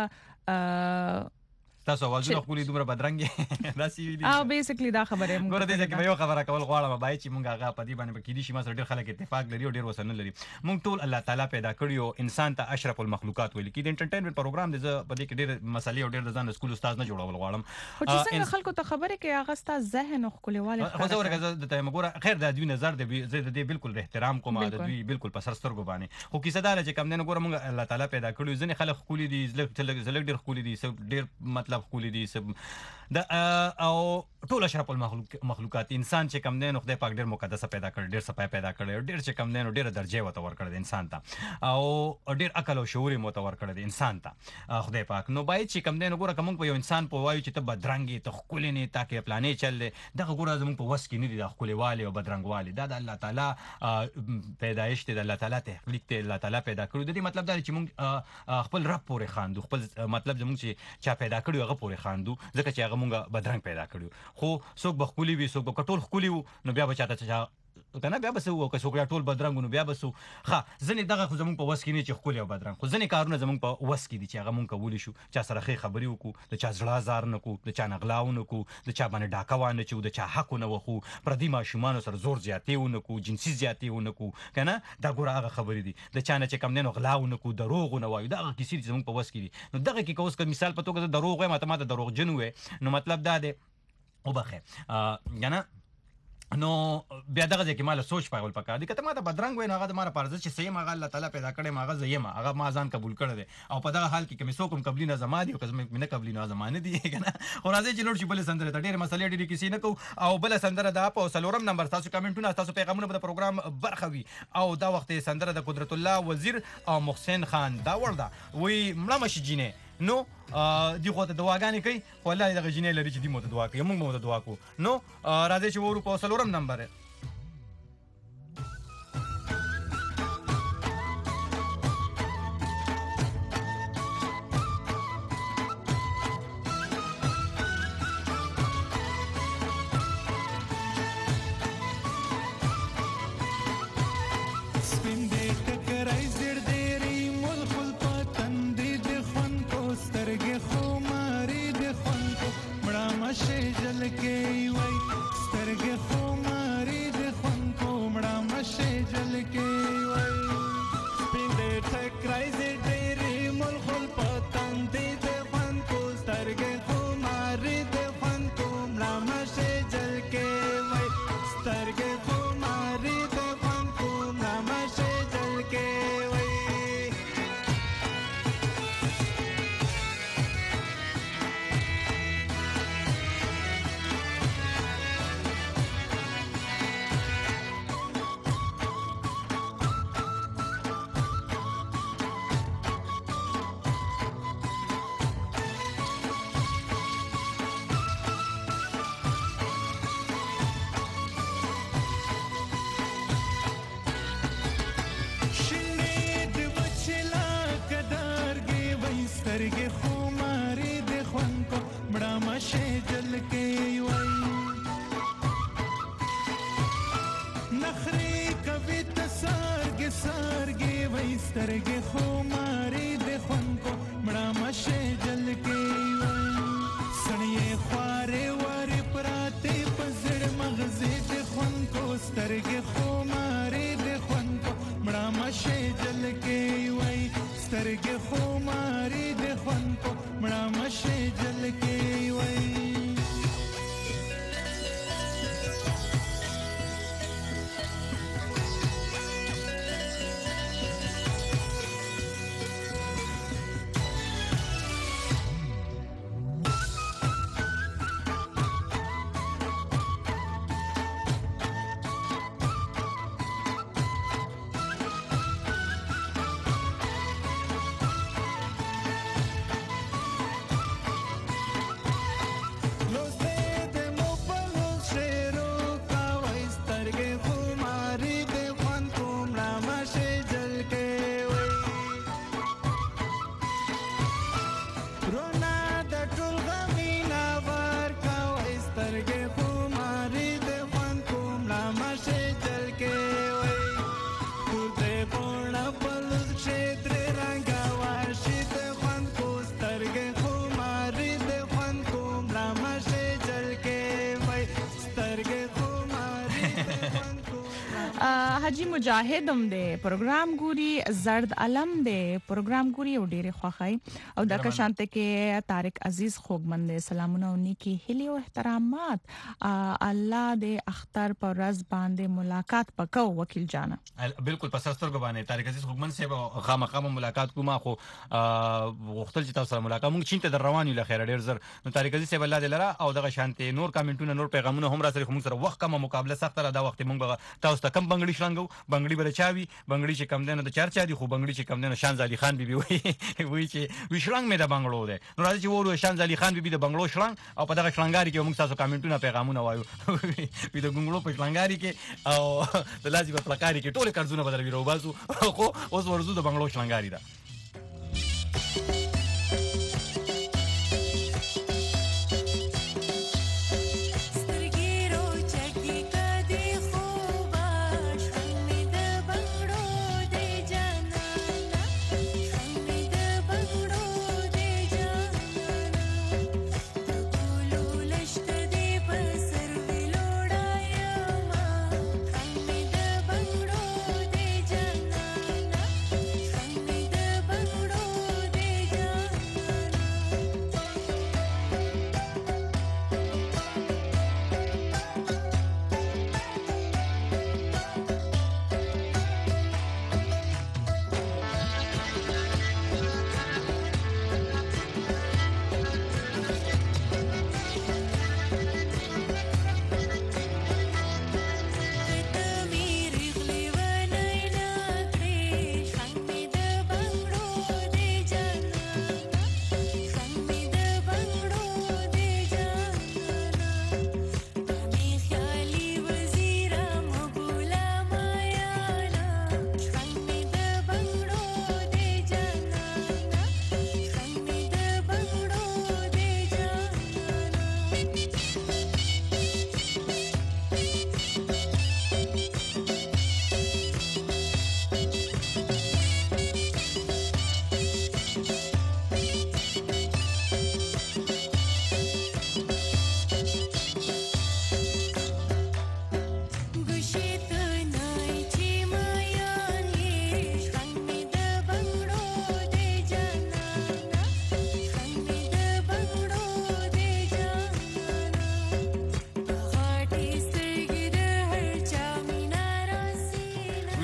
سمره تاسو وازونه خولي دومره بدرنګ راسي ویلي او بیسیکلی دا خبره موږ ګوره دې کې یو خبره کول غواړم بای چې موږ هغه په دې باندې کې دي چې ما سره ډېر خلک اتفاق لري او ډېر وسنه لري موږ ټول الله تعالی پیدا کړیو انسان ته اشرف المخلوقات ویل کې د انټرټینمنت پروګرام دې په دې کې ډېر مسالې او ډېر ځان سکول استاد نه جوړول غواړم خو چې څنګه خلکو ته خبره کې هغه ستا ذهن او خپلواله خو زه ورګه د ته مګوره خیر د دوی نظر دې بالکل احترام کوم د دوی بالکل په سر سترګو باندې خو کیسه دار چې کم نه ګوره موږ الله تعالی پیدا کړیو ځنې خلک خولي دي زلګ ډېر خولي دي ډېر مطلب خولي دي د او ټول اشرف المخلوقات انسان چې کم دین خدای پاک ډیر مقدسه پیدا کړ ډیر صفای پیدا کړ ډیر چې کم دین ډیر درجه وته ور کړ د انسان ته او ډیر عقل او شعور مو ته ور کړ د انسان ته خدای پاک نو باید چې کم دین ګوره کوم په یو انسان په وایو چې ته بدرنګي ته خولې نه تاکي پلانې چل دغه ګوره زموږ په وس کې نه دي د خولېوالي او بدرنګوالي دا د الله تعالی پیدایش دی د الله تعالی تخلیق دی الله تعالی پیدا کړو د دې مطلب دا چې موږ خپل رب پورې خاندو خپل مطلب زموږ چې چا پیدا کړو هغه پورې خاندو ځکه چې هغه موږ بدرنګ پیدا کړو خو څوک بخولي وي څوک کټول خولي نو بیا بچاته چې کنه بیا بس وو که څوک ټول بدرنګ نو بیا بس ښه ځنې دغه خو زموږ په وس کې نه چې خولي او بدرنګ خو ځنې کارونه زموږ په وس کې دي چې هغه مونږ کولی شو چا سره خې خبرې وکړو د چا زړه زار نه کو د چا نغلاو نه کو د چا باندې ډاکه وانه چې د چا حق نه وخو پردي ماشومان سره زور زیاتې ونه کو جنسي زیاتې ونه کو کنه دا ګوره هغه خبرې دي د چا نه چې کم نه غلاو نه کو دروغ نه وایو دا کیسې چې زموږ په وس کې دي نو دغه کې کوس مثال په توګه دروغ وایم ماته دروغ جن وې نو مطلب دا دی وبخه یعنی نو بیا دغه ځکه مال سوچ پاول پکا دي کته ما ته بدرنګ وای نه هغه د مار پرځ چې سیم هغه الله تعالی پیدا کړي ما هغه زیم هغه ما ځان قبول کړی دي او په دغه حال کې کوم څوک قبلی نه زما دي او کوم نه قبلی نه زما نه دي کنه خو راځي چې لوړ شي بل سندره ته ډېر مسلې ډېر کیسې نه کو او بل سندره دا په سلورم نمبر تاسو کمنټونه تاسو پیغامونه په پروګرام برخوي او دا وخت سندره د قدرت الله وزیر او محسن خان دا وردا وی مړه مشي جینه نو دی خو ته دعاګانې کوي خو الله دې دغه جینۍ لري چې دی مو ته دعا کوي موږ مو ته دعا کوو نو راځئ چې ورو په څلورم نمبر حاجی مجاهد هم د پروګرام ګوري زرد علم د پروګرام ګوري او ډېر خوخای او د کشانته کې طارق عزیز خوګمند سلامونه او نیکی هلي او احترامات الله د اختر پر ورځ باندې ملاقات پکاو وکیل جانا بالکل پس سترګ باندې طارق عزیز خوګمند صاحب خامخا ملاقات کوما خو وختل چې تاسو سره ملاقات مونږ چینته در روان یو لخر ډېر زر نو طارق عزیز صاحب الله دې لرا او دغه شانته نور کمنټونه نور پیغامونه هم را سره موږ سره وخت کومه مقابله سخت را دا وخت موږ تاسو ته کم بنگړي شلنګو بنگړي برچاوي بنگړي چې کم دنه د چرچا دي خو بنگړي چې کم دنه شانز علي خان بيبي وي چې وشلنګ مې د بنگړو ده نو راځي چې ورو شانز علي خان بيبي د بنگړو شلنګ او په دغه شلنګاري کې موږ تاسو کمنټونه پیغامونه وایو وي د ګنګړو په شلنګاري کې او د لازم په پلکاري کې ټول کارزونه بدل ویرو باسو خو اوس ورزو د بنگړو شلنګاري ده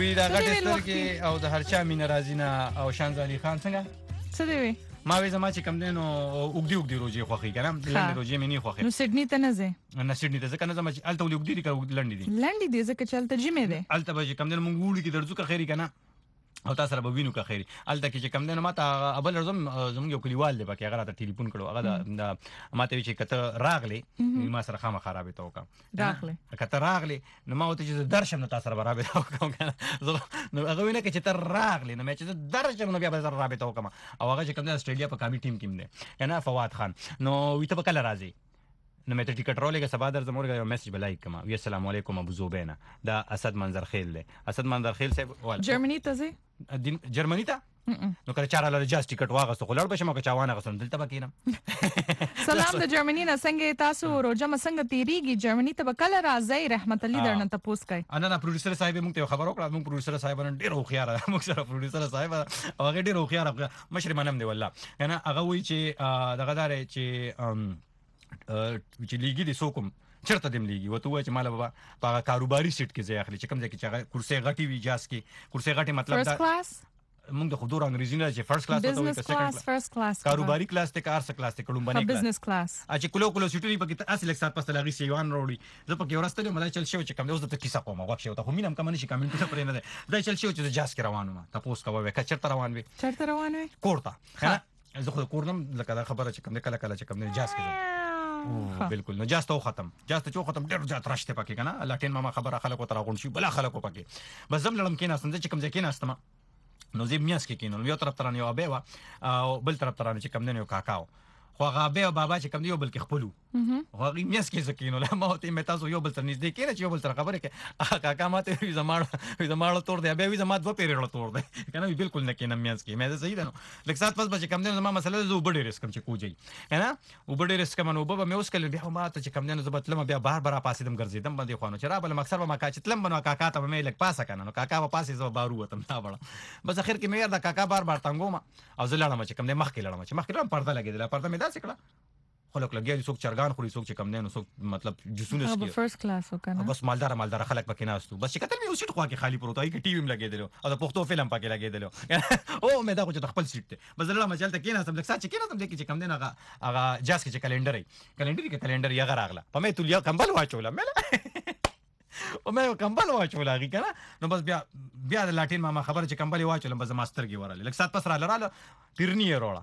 وی دا څه دی غټ ویل سترګې او د هرچا مینه راځي نه او شانز علي خان څنګه څه دی وی ما وې زما چې کم دینو وګدي روزي خوخي کنه لنډ روزي مې نه خوخي نو سیدنی ته نه ځې نه سیدنی ته ځکه نه زما چې الته وګدي دي کړه لنډ دي لنډ دي ځکه چې الته جمع دی الته به کم دینو مونږ وړي کې درځو که خیری کنه او تاسو سره به وینو که خیری الته کې چې کم دینو ماته ابل رزم زموږ یو کلیوال دی پکې هغه راته ټلیفون کړو هغه ماته چې کته راغلی ما سره خامہ خرابې ته وکم راغلی کته راغلی نو ما وته چې درشم نو تاسو سره برابر وکم نو هغه ویني چې تر راغلی نو مې چې درشم نو بیا به سره رابطه وکم او هغه چې کم د استرالیا په کامی ټیم کې دی کنه فواد خان نو وی ته کله راځي نو مې ته ټیکټ رولېګه سبا در زموږ یو میسج بلای کما وی السلام علیکم ابو زوبینا دا اسد منظر خیل دی اسد منظر خیل صاحب وال جرمنی ته ځې جرمنی ته نو کله چاره له جاز ټیکټ واغسته خو لړ بشم که چاوانه غسم دلته بکینم سلام د جرمنی نه څنګه تاسو روزه څنګه تیریږي جرمنی ته کله راځي رحمت الله درنه تاسو کوي انا پروډوسر صاحب موږ ته خبر وکړه موږ پروډوسر صاحب نن ډیر خوخيار موږ سره پروډوسر صاحب هغه ډیر خوخيار مشر منم دی والله انا هغه وی چې دغه دار چې چې لیګي د سوکم چرته دم لیګي وته وای چې مال بابا په کاروباري سیټ کې ځای اخلي چې کوم ځای کې چې کرسي غټي وی جاس کې کرسي غټي مطلب دا فرست کلاس موږ د خودور انګریزي نه چې فرست کلاس ته وایي بزنس کلاس فرست کلاس کاروباري کلاس ته کار څه کلاس ته کډوم باندې بزنس کلاس چې کلو سټوري پکې اصل یک سات پس لغي سیوان وروړي زه پکې ورستل مله چل شو چې کوم اوس د کیسه کومه واښه ته خو مینم کوم نشي کمنټ ته پرې نه ده دا چل شو چې جاس کې روانو ما تاسو کوه وکړه چرته روان وي کوړه زه خو کورنم لکه خبره چې کوم کله چې کوم جاس کې بالکل نو جاست او ختم جاست چو ختم ډېر ځات راشته پکې کنه لاټین ماما خبره خلکو تر غون شي بل خلکو پکې بس زم لړم کې نه سند چې کوم ځکه نه استم نو زم میاس کې کینو یو طرف ترانه یو ابه او بل طرف ترانه چې کوم نه یو کاکاو خو هغه ابه او بابا چې کوم دی یو بل کې خپلو هغه میاس کې سکینو لا ما ته مې تاسو یو بل تر نږدې کې نه چې یو بل تر خبره کې کاکا ماته زماړه تور دی ابه زما دو پیریړه تور دی کنه بالکل نه کینم میاس کې مې صحیح ده نو لکه سات پس چې کوم دی زما مسله زو بډې ریسک چې کوجي کنه و بډې ریسک منو بابا مې اوس کله بیا ما ته چې کوم دی زبط لم بیا بار بار پاسې دم ګرځیدم باندې خوانو چې را بل مکسر ما کا چې تلم بنو کاکا ته مې لک پاسه کنه نو کاکا په پاسې زو بارو وتم تا بڑا بس اخر کې مې یاد کاکا بار بار تنګوم او زلړم چې کوم دی مخ کې لړم چې مخ کې لړم پرده لګیدل پرده مې داسې کړه خلک لګي څوک چرګان خوري څوک چې کم نه نو څوک مطلب جسونه سکي فرست کلاس وکنه بس مالدار خلک پکې ناستو بس چې کتل مې اوسې خو کې خالی پروت هي کې ټي وی م لګیدل او د پښتو فلم پکې لګیدل او مې دا خو چې خپل سیټ ته بس لړم چې تل کې ناستم لکه چې کې ناستم دې چې کم نه هغه جاس کې چې کلندر یې غراغله په مې تل یو کمبل واچول مې او مې کمبل واچول هغه کنه نو بس بیا د لاټین ماما خبر چې کمبل واچول بس ماستر کې وراله لکه سات پس را لراله پیرنی روړه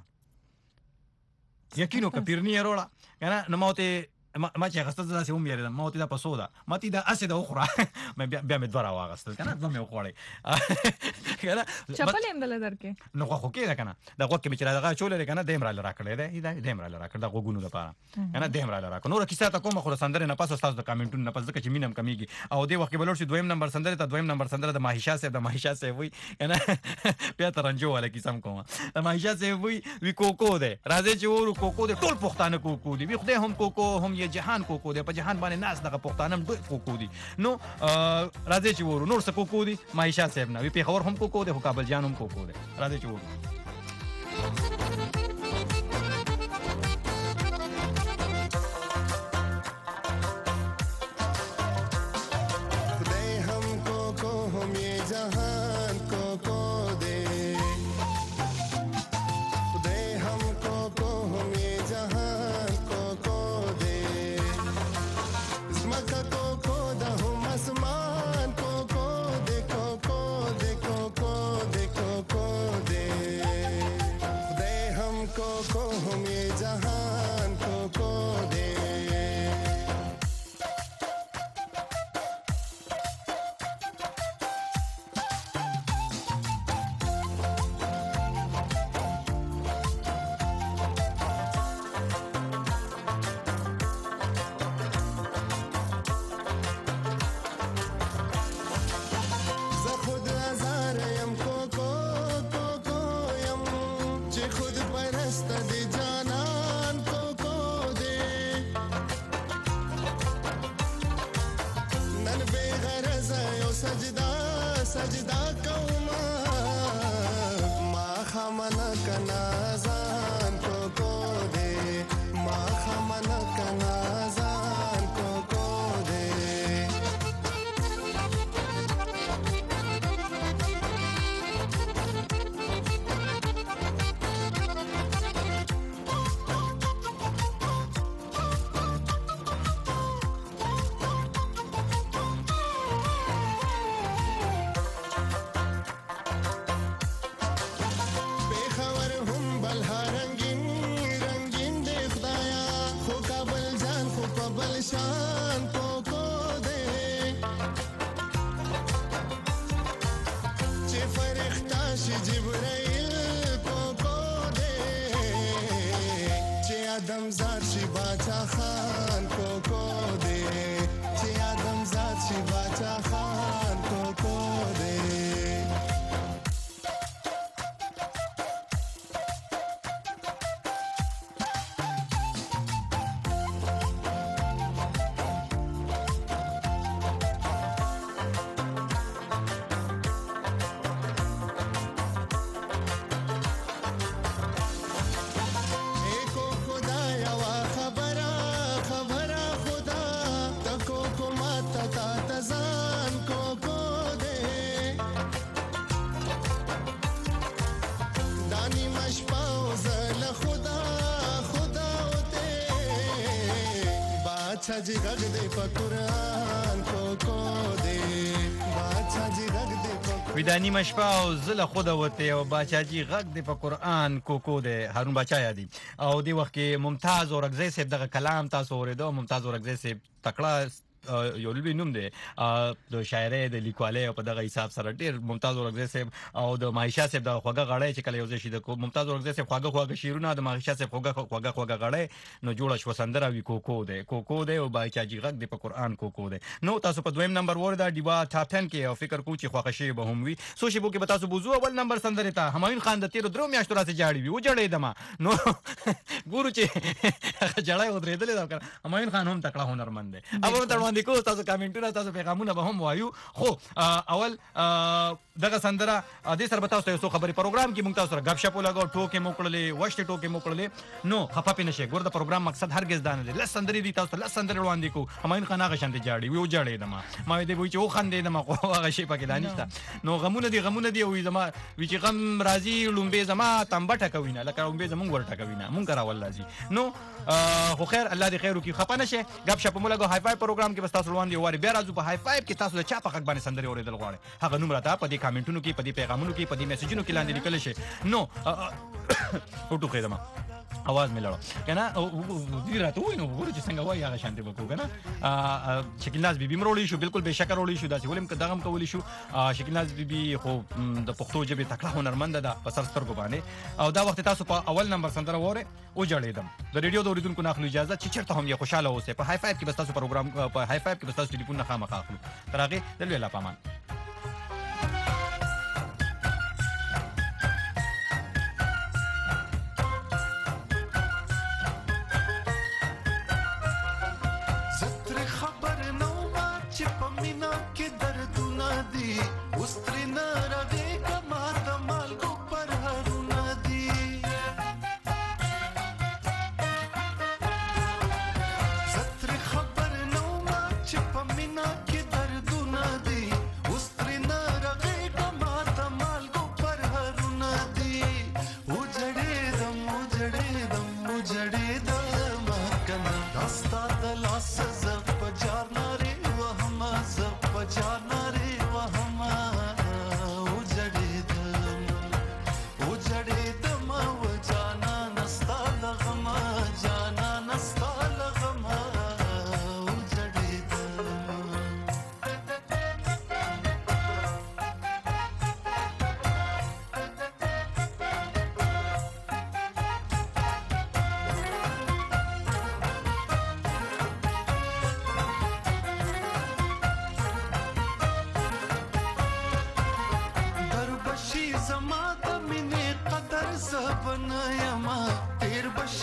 یقینو که پیرنی روړه کنه نو ماته ما چې غسته داسې هم یریدم ما ته دا پسو ده ما ته دا اسې د اخرى بیا مې دوره واغستل کنه زه مې خوړې کنه چپل هم دل درکې نو خو کې ده کنه دا وخت کې چې راغله چولې کنه دیم را لراکړې ده دیم را لراکړه دا غوګونو لپاره کنه دیم را لراکړه نور کیسه تا کومه خو سندره نه پاسه تاسو د کمنټونو نه پس ځکه چې مینم کمیږي او دې وخت کې بلور شي دویم نمبر سندره د ماهیشا صاحب وي کنه بیا ترنجو ولا کیسه کومه د ماهیشا صاحب وی کوکو ده راځي چې ورو کوکو ده ټول پښتانه کوکو دي وی خدای هم کوکو هم جهان کوکو دی په جهان باندې ناس دغه پښتانم ډېر کوکو دي نو راځي چې ورو نور څه کوکو دي ماهیشا صاحب نه وی په خبر هم کوکو دی خو کابل جان هم کوکو دی راځي چې ورو سجدا کوما ما خمنا کنازان کو دے ما خمنا کنازان کو دے آدم زاد شي باچا خان کوکو دے چې آدم زاد شي باچا خان کوکو دے बादशाह जी रख दे पकुरान कोको दे बादशाह जी रख दे ویدانی مشپا او زله خود وته او باچاجي غږ د په قران کوکو د هارون بچا یادي او دی وخت کې ممتاز اورغزی صاحب دغه کلام تاسو اوریدو ممتاز اورغزی صاحب تکړه یو لوی نوم دی د شاعرۍ د لیکوالۍ په دغه حساب سره ډیر ممتاز اورغزی صاحب او د ماهیشا صاحب د خوګه غړی چې کله یو ځای شي د ممتاز اورغزی صاحب خوګه شیرونه د ماهیشا صاحب خوګه غړی نو جوړه شو سندره وی کوکو دی او باچاجي غږ د په قران کوکو دی نو تاسو په دویم نمبر وردا دیوا ټاپ 10 کې او فکر کو چې خوښ شي به هم وي سوشي بو کې به تاسو بوزو اول نمبر سندره ته همایون خان د 13 میاشتو راځي جاړي وی و جړې دما نو ګورو چې جړای ودرېدل دا همایون خان هم تکړه هنرمند دی اوبه تر باندې کو تاسو کمنټونه تاسو پیغامونه به هم وایو خو اول دغه سندره د سر بتاو تاسو خبري پروګرام کې مونږ تاسو سره غب شپ لګاو ټوکې موکړلې وشت ټوکې موکړلې نو خپه پینې شي ګور د پروګرام مقصد هرگز دانه دي لس سندري دي تاسو لس سندري وړاندې کو همایون خان هغه شانته جاړي وی جاړي دما ما دې وی چې او خندې دما خو هغه شي پکې دانشته نو غمونه دي وی زما وی چې غم راضي لومبه زما تمبټه کوینه لکه لومبه زمونږ ورټه کوینه مونږ راول لازم نو خو خیر الله دې خیر وکي خپه نشه غب شپ مولګو هاي فاي پروګرام کې بس تاسو وړاندې واري بیا راځو په هاي فاي کې تاسو د چا په حق باندې سندري اوریدل غواړي هغه نوم راته په دې کمنټونو کې په دې پیغامونو کې په دې میسجونو کې لاندې لیکل شي نو فوټو خیدما आवाज ملړو کنه دې راته وای نو ورته څنګه وای هغه شانتي وکړو کنه شکیلناز بیبي مرولې شو بالکل بشکر ولې شو داسې ولیم دغم کولې شو شکیلناز بیبي خو د پښتو ژبې تکړه هنرمند ده په سر سترګو باندې او دا وخت تاسو په اول نمبر سندره وره او جړېدم د ریډیو د اوریدونکو ناخلو اجازه چې چرته هم یې خوشاله اوسه په هاي فایو کې بس تاسو پروګرام په هاي فایو کې بس تاسو ټلیفون نه خامخا اخلو ترغه دلوي الله پامان زما د مینې قدر زبنایا